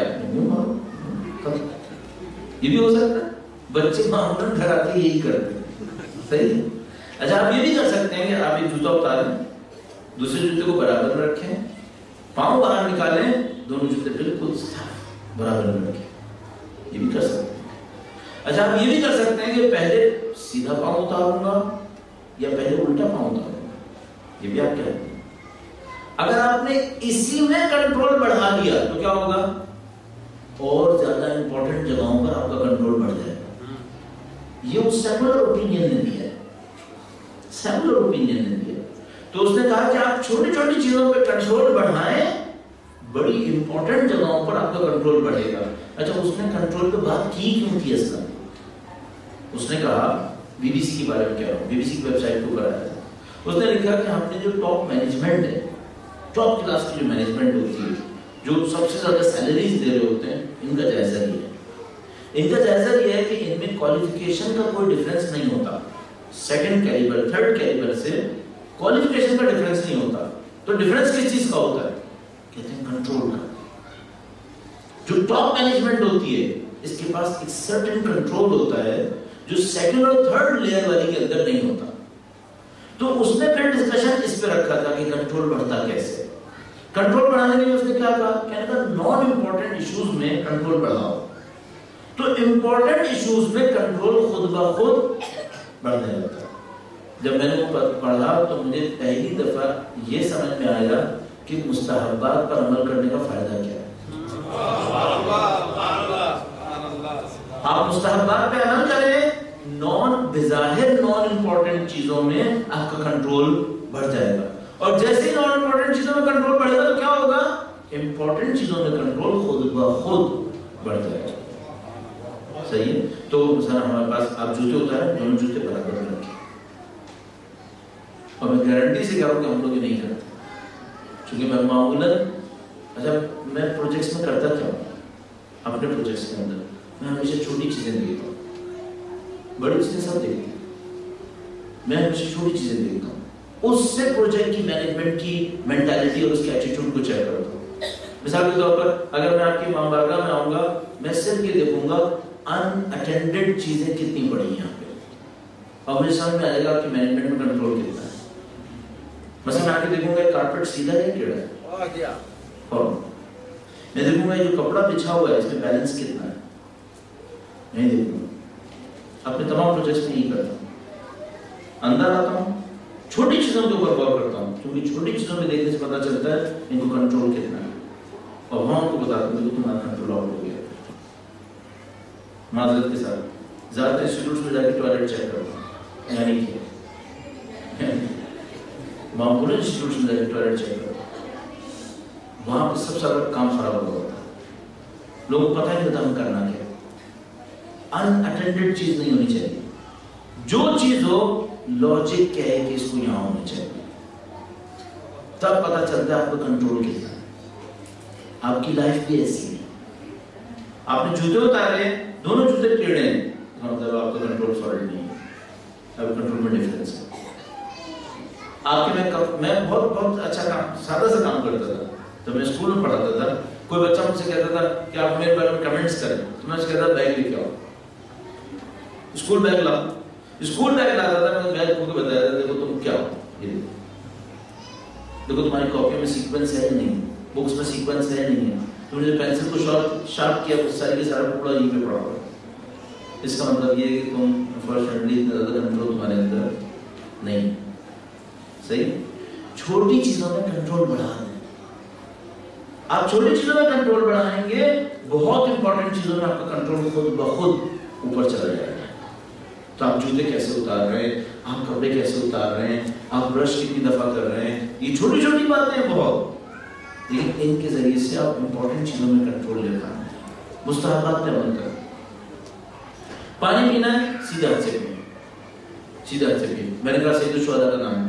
Speaker 1: یہ بھی ہو سکتا ہے، بچے معمولاً گھر آتے یہی کرتے ہیں، صحیح ہے۔ اچھا آپ یہ بھی کر سکتے ہیں کہ آپ ایک جوتا اتاریں، دوسرے جوتے کو برابر میں رکھیں، پاؤں باہر نکالیں، دونوں جوتے بالکل برابر میں رکھیں، یہ بھی کر سکتے ہیں۔ اچھا آپ یہ بھی کر سکتے ہیں کہ پہلے سیدھا پاؤں اتاروں گا یا پہلے الٹا پاؤں اتاروں گا، یہ بھی آپ کہتے ہیں۔ اگر آپ نے اسی میں کنٹرول بڑھا لیا تو کیا ہوگا؟ اور زیادہ امپورٹنٹ جگہوں پر آپ کا کنٹرول بڑھ جائے گا۔ یہ اس سیکولر اوپینین نے دیا ہے، سیکولر اوپینین نے دیا۔ تو اس نے کہا کہ آپ چھوٹی چھوٹی چیزوں پہ کنٹرول بڑھائیں، بڑی امپورٹنٹ جگہوں پر آپ کا کنٹرول بڑھے گا۔ اچھا اس نے کنٹرول پہ بات کی کیوں تھی اصلا؟ اس نے کہا، بی بی سی کے بارے میں کہہ رہا ہوں، بی بی سی کی ویب سائٹ کو کرایا تھا، اس نے لکھا کہ ہم نے جو ٹاپ مینجمنٹ ہے، ٹاپ کلاس کی جو مینجمنٹ ہوتی ہے، جو سب سے زیادہ سیلریز دے رہے ہوتے ہیں، ان کا جائزہ یہ ہے، ان کا جائزہ یہ ہے کہ ان میں کوالیفیکیشن کا کوئی ڈفرینس نہیں ہوتا، سیکنڈ کیلیبر تھرڈ کیلیبر سے کوالیفیکیشن کا ڈفرینس نہیں ہوتا۔ تو ڈفرینس کس چیز کا ہوتا ہے؟ کہتے ہیں کنٹرول کا۔ جو ٹاپ مینجمنٹ ہوتی ہے اس کے پاس ایک سرٹن کنٹرول ہوتا ہے جو سیکنڈ اور تھرڈ لیئر والی کے اندر نہیں ہوتا۔ تو اس نے پھر ڈسکشن اس پہ رکھا تھا کہ کنٹرول بڑھتا کیسے۔ کنٹرول بڑھانے کے لیے اس نے کیا کہا؟ کہنے کا نان امپورٹنٹ ایشوز میں کنٹرول بڑھاؤ، تو امپورٹنٹ ایشوز میں کنٹرول خود بخود بڑھنے لگتا ہے۔ جب میں نے وہ پڑھا تو مجھے پہلی دفعہ یہ سمجھ میں آیا کہ مستحبات پر عمل کرنے کا فائدہ کیا ہے۔ آپ مستحبات پہ عمل کریں، بظاہر نان امپورٹنٹ چیزوں میں آپ کا کنٹرول بڑھ جائے گا، اور جیسے ہی نان امپورٹنٹ چیزوں میں کنٹرول بڑھے گا تو کیا ہوگا؟ امپورٹنٹ چیزوں میں کنٹرول خود بخود بڑھ جائے گا. صحیح ہے. تو مثلا ہمارے پاس آپ جوتے اتاریں, دونوں جوتے برابر میں رکھیں, اور میں گارنٹی سے کہہ رہا ہوں کہ ہم لوگ یہ نہیں کرتے, چونکہ میں معمولاً اچھا میں پروجیکٹس میں کرتا کیا ہوں, اپنے پروجیکٹس کے اندر میں ہمیشہ چھوٹی چیزیں دیکھتا ہوں, بڑی چیزیں سب دیکھتی ہوں, میں ہمیشہ چھوٹی چیزیں دیکھتا ہوں, اس سے پروجیکٹ کی مینجمنٹ کی مینٹالٹی اور اس کے ایٹیٹیوڈ کو چیک کرتا ہوں. مثال کے طور پر اگر میں آپ کی ماں بارگاہ میں آؤں گا, میں صرف یہ دیکھوں گا ان اٹینڈڈ چیزیں کتنی پڑی ہیں یہاں پہ, اور مجھے سمجھ میں آئے گا کہ مینجمنٹ میں کنٹرول کتنا ہے. مثلا میں آ کے دیکھوں گا ایک کارپیٹ سیدھا ہے ٹیڑھا ہے, اور میں دیکھوں گا جو کپڑا بچھا ہوا ہے اس میں بیلنس کتنا ہے, نہیں دیکھوں گا. اپنے تمام پروجیکٹس میں یہی کرتا ہوں, اندر آتا ہوں, چھوٹی چیزوں کے اوپر غور کرتا ہوں, کیونکہ چھوٹی چیزوں میں دیکھنے سے پتا چلتا ہے ان کو کنٹرول کتنا ہے, اور وہاں ان کو بتاتا ہوں کہ تمہارا کنٹرول آؤٹ ہو گیا. معذرت کے ساتھ زیادہ انسٹیٹیوٹس میں جا کے ٹوائلٹ چیک کرتا ہوں, یعنی کہ معمولی انسٹیٹیوٹس میں جا کے ٹوائلٹ چیک کرتا ہوں, وہاں پہ سب سے زیادہ کام خراب ہوا ہوتا ہے, لوگوں کو پتہ نہیں ہوتا ہم کرنا کیا. ان اٹینڈڈ چیز نہیں ہونی چاہیے, جو چیز ہو لاجک کہے کہ اس کو یہاں ہونا چاہیے, تب پتہ چلتا ہے آپ کو کنٹرول کتنا ہے. آپ کی لائف بھی ایسی ہے, آپ نے جوتے اتارے, دونوں جوتے ٹیڑھے ہیں, مطلب آپ کا کنٹرول سالڈ نہیں ہے, آپ کنٹرول میں ڈفرینس ہے. آپ کے میں بہت اچھا کام, سادہ سا کام کرتا تھا, تو میں اسکول میں پڑھاتا تھا. کوئی بچہ مجھ سے کہتا تھا کہ آپ میرے بارے میں کمنٹس کریں, تو میں اس کہتا بیگ لے کے آؤ, اسکول بیگ لا, اسکول بیگ لاتا تھا, میں بیگ کھول کے بتایا تھا دیکھو تم کیا ہو, یہ دیکھو تمہاری کاپی میں سیکوینس ہے نہیں, بکس میں سیکوینس ہے نہیں ہے, تم نے پینسل کو شارپ کیا سارے کے سارا پورا یہیں پہ پڑا ہوا ہے. اس کا مطلب یہ ہے کہ تم انفارچونیٹلی اتنا زیادہ کنٹرول تمہارے اندر نہیں. صحیح. چھوٹی چیزوں میں کنٹرول بڑھا دیں. آپ چھوٹی چیزوں میں کنٹرول بڑھائیں گے, بہت امپورٹنٹ چیزوں میں آپ کا کنٹرول خود بخود اوپر چلا جائے گا. تو آپ جوتے کیسے اتار رہے ہیں, آپ کپڑے کیسے اتار رہے ہیں, آپ برش کتنی دفعہ کر رہے ہیں, یہ چھوٹی چھوٹی باتیں ہیں بہت, لیکن ان کے ذریعے سے آپ امپورٹنٹ چیزوں میں کنٹرول لے پائیں. مستحبات پہ عمل کریں. پانی پینا ہے, سیدھا ہاتھ سے پئیں, سیدھا ہاتھ سے پئیں. میں نے کہا سید الشہداء کا نام ہے.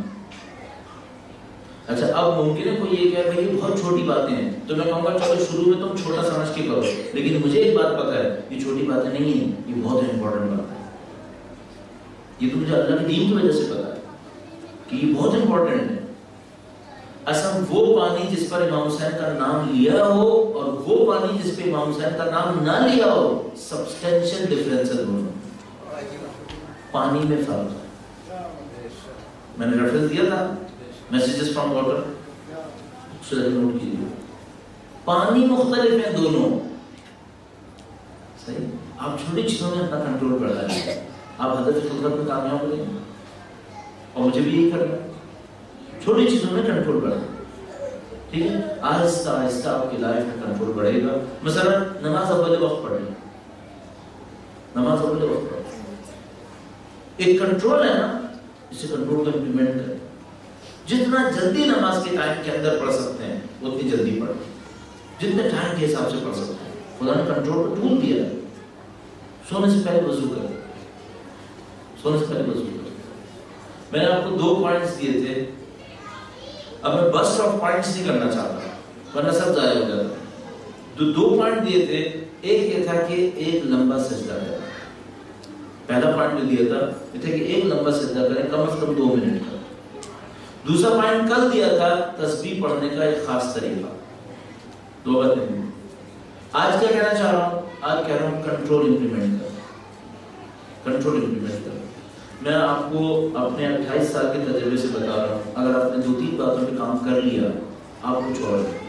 Speaker 1: اچھا اب ممکن ہے کوئی یہ کہے بھائی یہ بہت چھوٹی باتیں ہیں, تو میں کہوں گا چلو شروع میں تم چھوٹا سمجھ کے کرو, لیکن مجھے ایک بات پتہ ہے یہ چھوٹی باتیں نہیں ہیں, یہ بہت امپورٹنٹ بات ہے. یہ تو مجھے اللہ کے دین کی وجہ سے پتا ہے کہ یہ بہت امپورٹنٹ ہے. اصل وہ پانی جس پر امام حسین کا نام لیا ہو اور وہ پانی جس پہ امام حسین کا نام نہ لیا ہو, سبسٹینشیل ڈفرینس ہے دونوں. پانی میں فرق ہے. میں نے ریفرنس دیا تھا میسیجز فرام واٹر, اسے نوٹ کیجیے. پانی مختلف ہیں دونوں. صحیح. آپ چھوٹی چیزوں میں اپنا کنٹرول بڑھائیں, آپ ہدف خدمت میں کامیاب ہو جائیں گے, اور مجھے بھی یہی کرنا ہے. چھوٹی چیزوں میں کنٹرول بڑھائیں. ٹھیک ہے, آہستہ آہستہ آپ کی لائف میں کنٹرول بڑھے گا. مثلا نماز اول وقت پڑھیں, نماز اول وقت پڑھیں. ایک کنٹرول ہے نا, اسے کنٹرول کو امپلیمنٹ کریں. جتنا جلدی نماز کے ٹائم کے اندر پڑھ سکتے ہیں اتنی جلدی پڑھیں, جتنے ٹائم کے حساب سے پڑھ سکتے ہیں. خدا نے کنٹرول کو ٹول دیا ہے. سونے سے پہلے وضو کریں, سونے سے پہلے وضو کریں. میں نے آپ کو 2 پوائنٹس دیے تھے, اب میں بس آف پوائنٹس نہیں کرنا چاہتا ورنہ سب ضائع ہو جاتا. تو 2 پوائنٹ دیے تھے, ایک یہ تھا کہ ایک لمبا سجدہ کریں. پہلا پوائنٹ جو دیا تھا یہ تھا کہ ایک لمبا سجدہ کریں, کم از کم 2 منٹ کا. دوسرا پوائنٹ کل دیا تھا تسبیح پڑھنے کا ایک خاص طریقہ. 2 باتیں. آج کیا کہنا چاہ رہا ہوں, آج کہہ رہا ہوں کنٹرول امپلیمنٹ کریں, کنٹرول امپلیمنٹ کریں. میں آپ کو اپنے 28 سال کے تجربے سے بتا رہا ہوں, اگر آپ نے 2-3 باتوں پہ کام کر لیا, آپ کچھ اور ہے,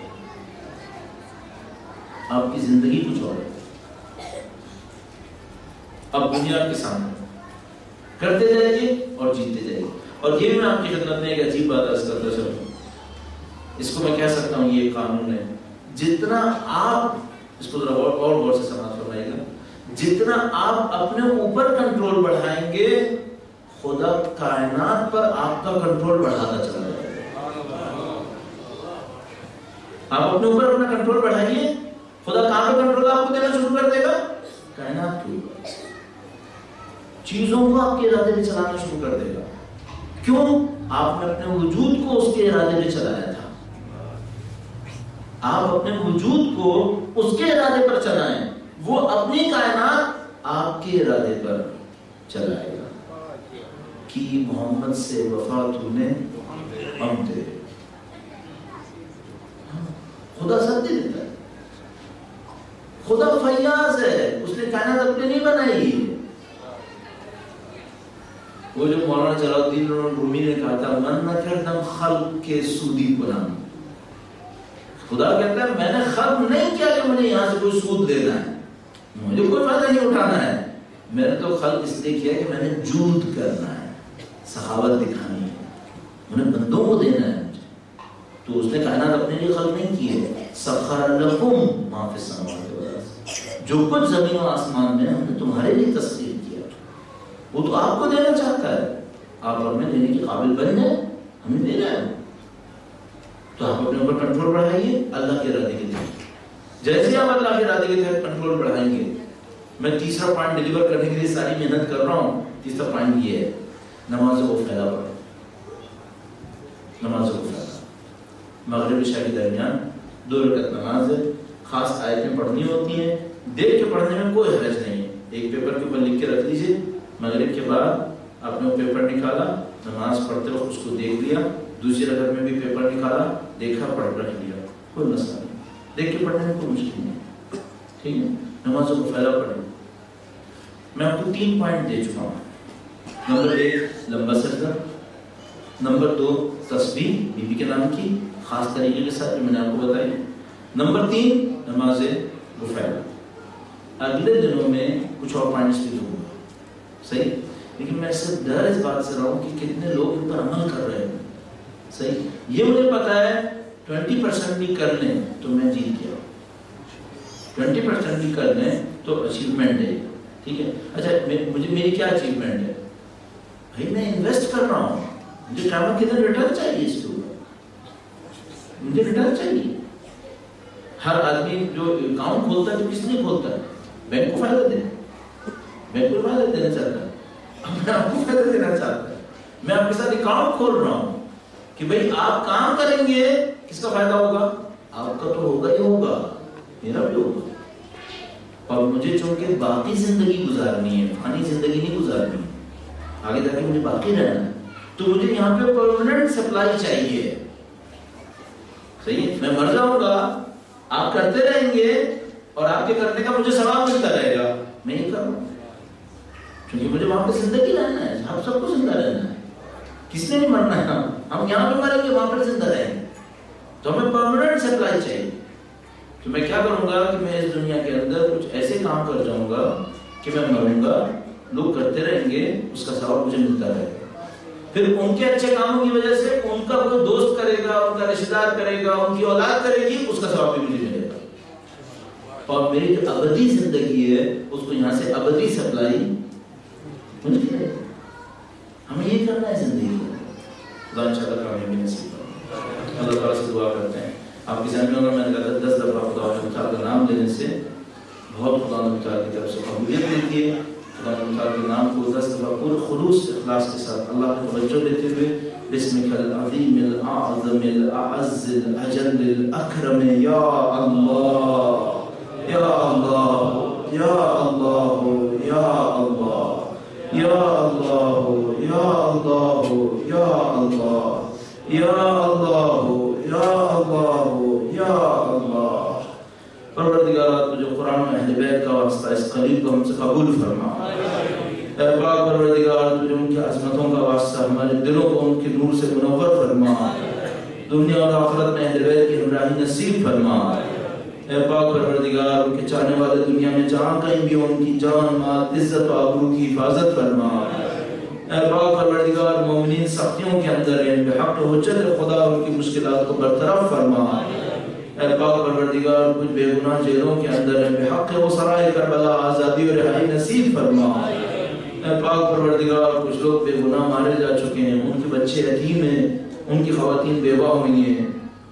Speaker 1: آپ کی زندگی کچھ اور ہے. اب دنیا آپ کے سامنے, کرتے جائیے اور جیتے جائیے. اور یہ بھی میں آپ کی خدمت میں ایک عجیب بات عرض کرتا چلوں, اس کو میں کہہ سکتا ہوں یہ قانون ہے, جتنا آپ اس کو ذرا اور غور سے سماعت فرمائیے گا, جتنا آپ اپنے اوپر کنٹرول بڑھائیں گے خدا کائنات پر آپ کا کنٹرول بڑھاتا چلا جائے گا. آپ اپنے اوپر اپنا کنٹرول بڑھائیے، خدا کہاں پہ کنٹرول آپ کو دینا شروع کر دے گا؟ کائنات کے اوپر، چیزوں کو آپ کے ارادے پہ چلانا شروع کر دے گا۔ کیوں؟ آپ نے اپنے وجود کو اس کے ارادے پہ چلایا تھا، آپ اپنے وجود کو اس کے ارادے پر چلائیں، وہ اپنی کائنات آپ کے ارادے پر چلائے گا۔ کی محمد سے وفا تو نے ہم تیرے، خدا سب دے دیتا ہے، خدا فیاض ہے، اس نے کائنات اپنے نہیں بنائی۔ وہ جو مولانا جلال الدین رومی نے کہا تھا من نہ کردم خلق کے سودی کنم، خدا کہتا ہے میں نے خلق نہیں کیا کہ مجھے یہاں سے کوئی سود لینا ہے، مجھے کوئی فائدہ نہیں اٹھانا ہے، میں نے تو خلق اس لیے کیا کہ میں نے جود کرنا ہے، سخاوت دکھانی ہے، میں نے بندوں کو دینا ہے مجھے۔ تو اس نے کائنات اپنے لیے خلق نہیں کی ہے، سخر لکم ما فی السماوات والارض، جو کچھ زمین و آسمان میں ہم نے تمہارے لیے تسخیر کیا، وہ تو آپ کو دینا چاہتا ہے، آپ اور میں دینے کے قابل بن جائیں، ہمیں دے رہا ہے۔ تو آپ اپنے اوپر کنٹرول بڑھائیے اللہ کے ارادے کے تحت، جیسے آپ اللہ کے ارادے کے تحت کنٹرول بڑھائیں گے۔ میں تیسرا پوائنٹ ڈیلیور کرنے کے لیے ساری محنت کر رہا ہوں۔ تیسرا پوائنٹ یہ ہے، نمازوں کو پھیلا پڑھو، نمازوں کو پھیلا۔ مغرب عشاء کے درمیان 2 رکعت نماز ہے، خاص آیتیں پڑھنی ہوتی ہیں، دیکھ کے پڑھنے میں کوئی حرج نہیں ہے، ایک پیپر کے اوپر لکھ کے رکھ لیجیے، مغرب کے بعد آپ نے وہ پیپر نکالا، نماز پڑھتے وقت اس کو دیکھ لیا، دوسری رکعت میں بھی پیپر نکالا، دیکھا، پڑھ رکھ لیا، کوئی مسئلہ نہیں، دیکھ کے پڑھنے میں کوئی مشکل نہیں، ٹھیک ہے؟ نمازوں کو پھیلا پڑھیں۔ میں آپ کو 3 پوائنٹ دے چکا ہوں۔ نمبر 1 لمبا سجدہ، نمبر 2 تسبیح بی بی کے نام کی خاص طریقے کے ساتھ جو میں نے آپ کو بتائی، نمبر 3 نماز کو پھیلا۔ اگلے دنوں میں کچھ اور پوائنٹس بھی دوں گا، صحیح؟ لیکن میں صرف ڈر اس بات سے رہا ہوں کہ کتنے لوگ ان پر عمل کر رہے ہیں، صحیح؟ یہ مجھے پتا ہے 20% بھی کر لیں تو میں جیت گیا، 20% بھی کر لیں تو اچیومنٹ ہے، ٹھیک ہے؟ اچھا مجھے میری کیا اچیومنٹ ہے؟ بھائی میں انویسٹ کر رہا ہوں، مجھے قیامت کے دن ریٹرن چاہیے، اس کے اوپر مجھے ریٹرن چاہیے۔ ہر آدمی جو اکاؤنٹ کھولتا ہے تو کس لیے کھولتا ہے؟ بینک کو فائدہ دینا، بینک کو فائدہ دینا چاہتا ہے، میں آپ کو فائدہ دینا چاہتا ہے، میں آپ کے ساتھ اکاؤنٹ کھول رہا ہوں کہ بھائی آپ کام کریں گے، کس کا فائدہ ہوگا؟ آپ کا تو ہوگا ہی ہوگا، میرا بھی ہوگا، اور مجھے چونکہ باقی زندگی گزارنی ہے، فانی زندگی نہیں گزارنی، آگے جا کے مجھے باقی رہنا ہے، تو مجھے یہاں پہ پرماننٹ سپلائی چاہیے، صحیح ہے؟ میں مر جاؤں گا، آپ کرتے رہیں گے اور آپ کے کرنے کا مجھے ثواب ملتا رہے گا، میں یہ کر رہا ہوں کیونکہ مجھے وہاں پہ زندگی رہنا ہے، ہم سب کو زندہ رہنا ہے، کس نے نہیں مرنا ہے، ہم یہاں پہ مریں گے، وہاں پہ زندہ رہیں گے، تو ہمیں پرماننٹ سپلائی چاہیے۔ تو میں کیا کروں گا کہ میں اس دنیا کے اندر کچھ ایسے کام کر جاؤں گا کہ میں مروں گا، لوگ کرتے رہیں گے، اس کا ثواب مجھے ملتا رہے گا، پھر ان کے اچھے کاموں کی وجہ سے ان کا کوئی دوست کرے گا، ان کا رشتہ دار کرے گا، ان کی اولاد کرے گی، اس کا ثواب بھی مجھے ملے گا، اور میری جو ابدی زندگی ہے اس کو یہاں سے ابدی سپلائی ملتی رہے گی۔ ہمیں یہ کرنا ہے زندگی میں، خدا انشاءاللہ کامیابی نصیب کرے۔ اللہ تعالیٰ سے دعا کرتے ہیں، آپ کی ذہن میں ہوگا میں نے کہا 10 دفعہ خدا تعالیٰ کا نام لینے سے بہت خدا تعالیٰ کی طرف سے قبولیت ملتی ہے۔ خدا تعالیٰ کے نام کو 10 دفعہ پورے خلوص اخلاص کے ساتھ اللہ کو توجہ دیتے ہوئے بسمک العظیم الاعظم الاعز الاجل الاکرم یا اللہ یا اللہ یا اللہ یا اللہ یا اللہ یا اللہ یا اللہ یا اللہ یا اللہ یا اللہ۔ پروردگار جو قرآن میں اہل بیت کا واسطہ اس قریب کو ہم سے قبول فرما، اے پاک پروردگار جو ان کی عظمتوں کا واسطہ ہمارے دلوں کو ان کے نور سے منور فرما، دنیا اور آخرت میں اہل بیت کی ہمراہی نصیب فرما۔ اے پاک پروردگار ان کے چاہنے والے دنیا میں جہاں کہیں بھی ان کی جان مال عزت و آبرو کی حفاظت فرما۔ اے پاک پروردگار مومنین سختیوں کے اندر ہیں، بحق حجت خدا ان کی مشکلات کو برطرف فرما۔ اے پاک پروردگار کچھ بے گناہ جیلوں کے اندر ہیں، بحق و سرائے کربلا آزادی و رہائی نصیب فرما۔ اے پاک پروردگار کچھ لوگ بے گناہ مارے جا چکے ہیں، ان کے بچے یتیم ہیں، ان کی خواتین بیوہ ہوئی ہیں،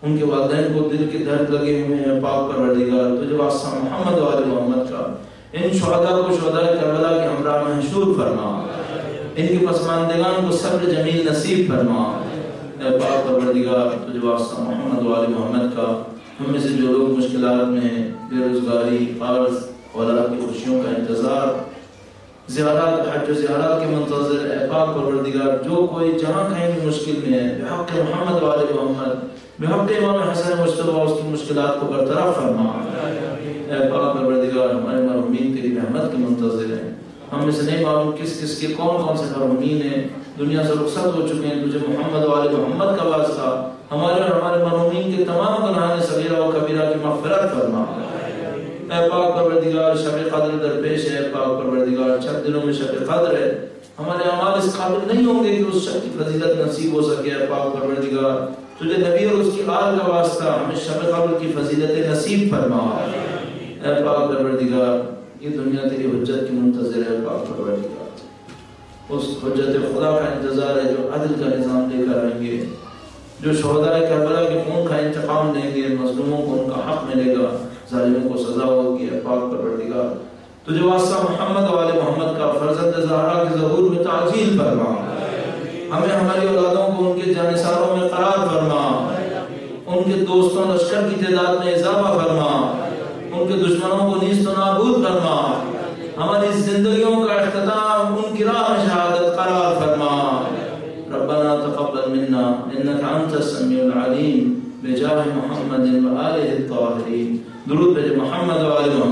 Speaker 1: ان کے والدین کو دل کے درد لگے ہوئے ہیں، پاک پروردگار تجھے واسطہ محمد و آل محمد کا ان شہداء کو شہداء کربلا کے ہمراہ محشور فرما، ان کے پسماندگان کو صبر جمیل نصیب فرما۔ اے پاک پروردگار تجھے واسطہ محمد و آل محمد کا ہم میں سے جو لوگ مشکلات میں ہیں، بے روزگاری، قرض، اولاد کی خوشیوں کا انتظار، زیارات، حج و زیارات کے منتظر، اے پاک پروردگار جو کوئی جہاں کہیں بھی مشکل میں ہے، بحق محمد و آل محمد، بحق امام حسن مجتبیٰ اس کی مشکلات کو برطرف فرما۔ اے پاک پروردگار ہمارے مرحومین تیری رحمت کے منتظر ہیں، ہم میں سے نہیں معلوم کس کس کے کون کون سے مرحومین ہیں دنیا سے رخصت ہو چکے ہیں، تجھے محمد و آل محمد کا واسطہ ہمارے اور ہمارے مرحومین کے تمام گناہان صغیرہ و کبیرہ کی مغفرت فرما۔ اے پاک پروردگار شب قدر درپیش ہے، پاک پروردگار چند دنوں میں شب قدر ہے، ہمارے اعمال اس قابل نہیں ہوں گے کہ اس شب کی فضیلت نصیب ہو سکے۔ اے پاک پروردگار تجھے نبی اور اس کی آل کا واسطہ ہمیں شب قدر کی فضیلت نصیب فرما۔ اے پاک پروردگار یہ دنیا تیری حجت کی منتظر ہے، پاک پروردگار اس حجت خدا کا انتظار ہے جو عدل کا نظام لے کر آئیں گے، جو شہداء کربلا کے خون کا انتقام لیں گے، مظلوموں کو ان کا حق ملے گا، ظالموں کو سزا ہوگی۔ اے پاک پروردگار تجھے واسطہ محمد و آل محمد کا فرزند زہرا کے ظہور میں تعجیل فرما، ہمیں ہماری اولادوں کو ان کے جانثاروں میں قرار فرما، ان کے دوستوں لشکر کی تعداد میں اضافہ فرما، ان کے دشمنوں کو نیست و نابود فرما، ہماری زندگیوں کا اختتام ان کی راہ میں شہادت قرار فرما۔ ربنا تقبل منا انك انت السميع العليم بجاه محمد وآله الطاهرين۔ درود بر محمد و آل محمد۔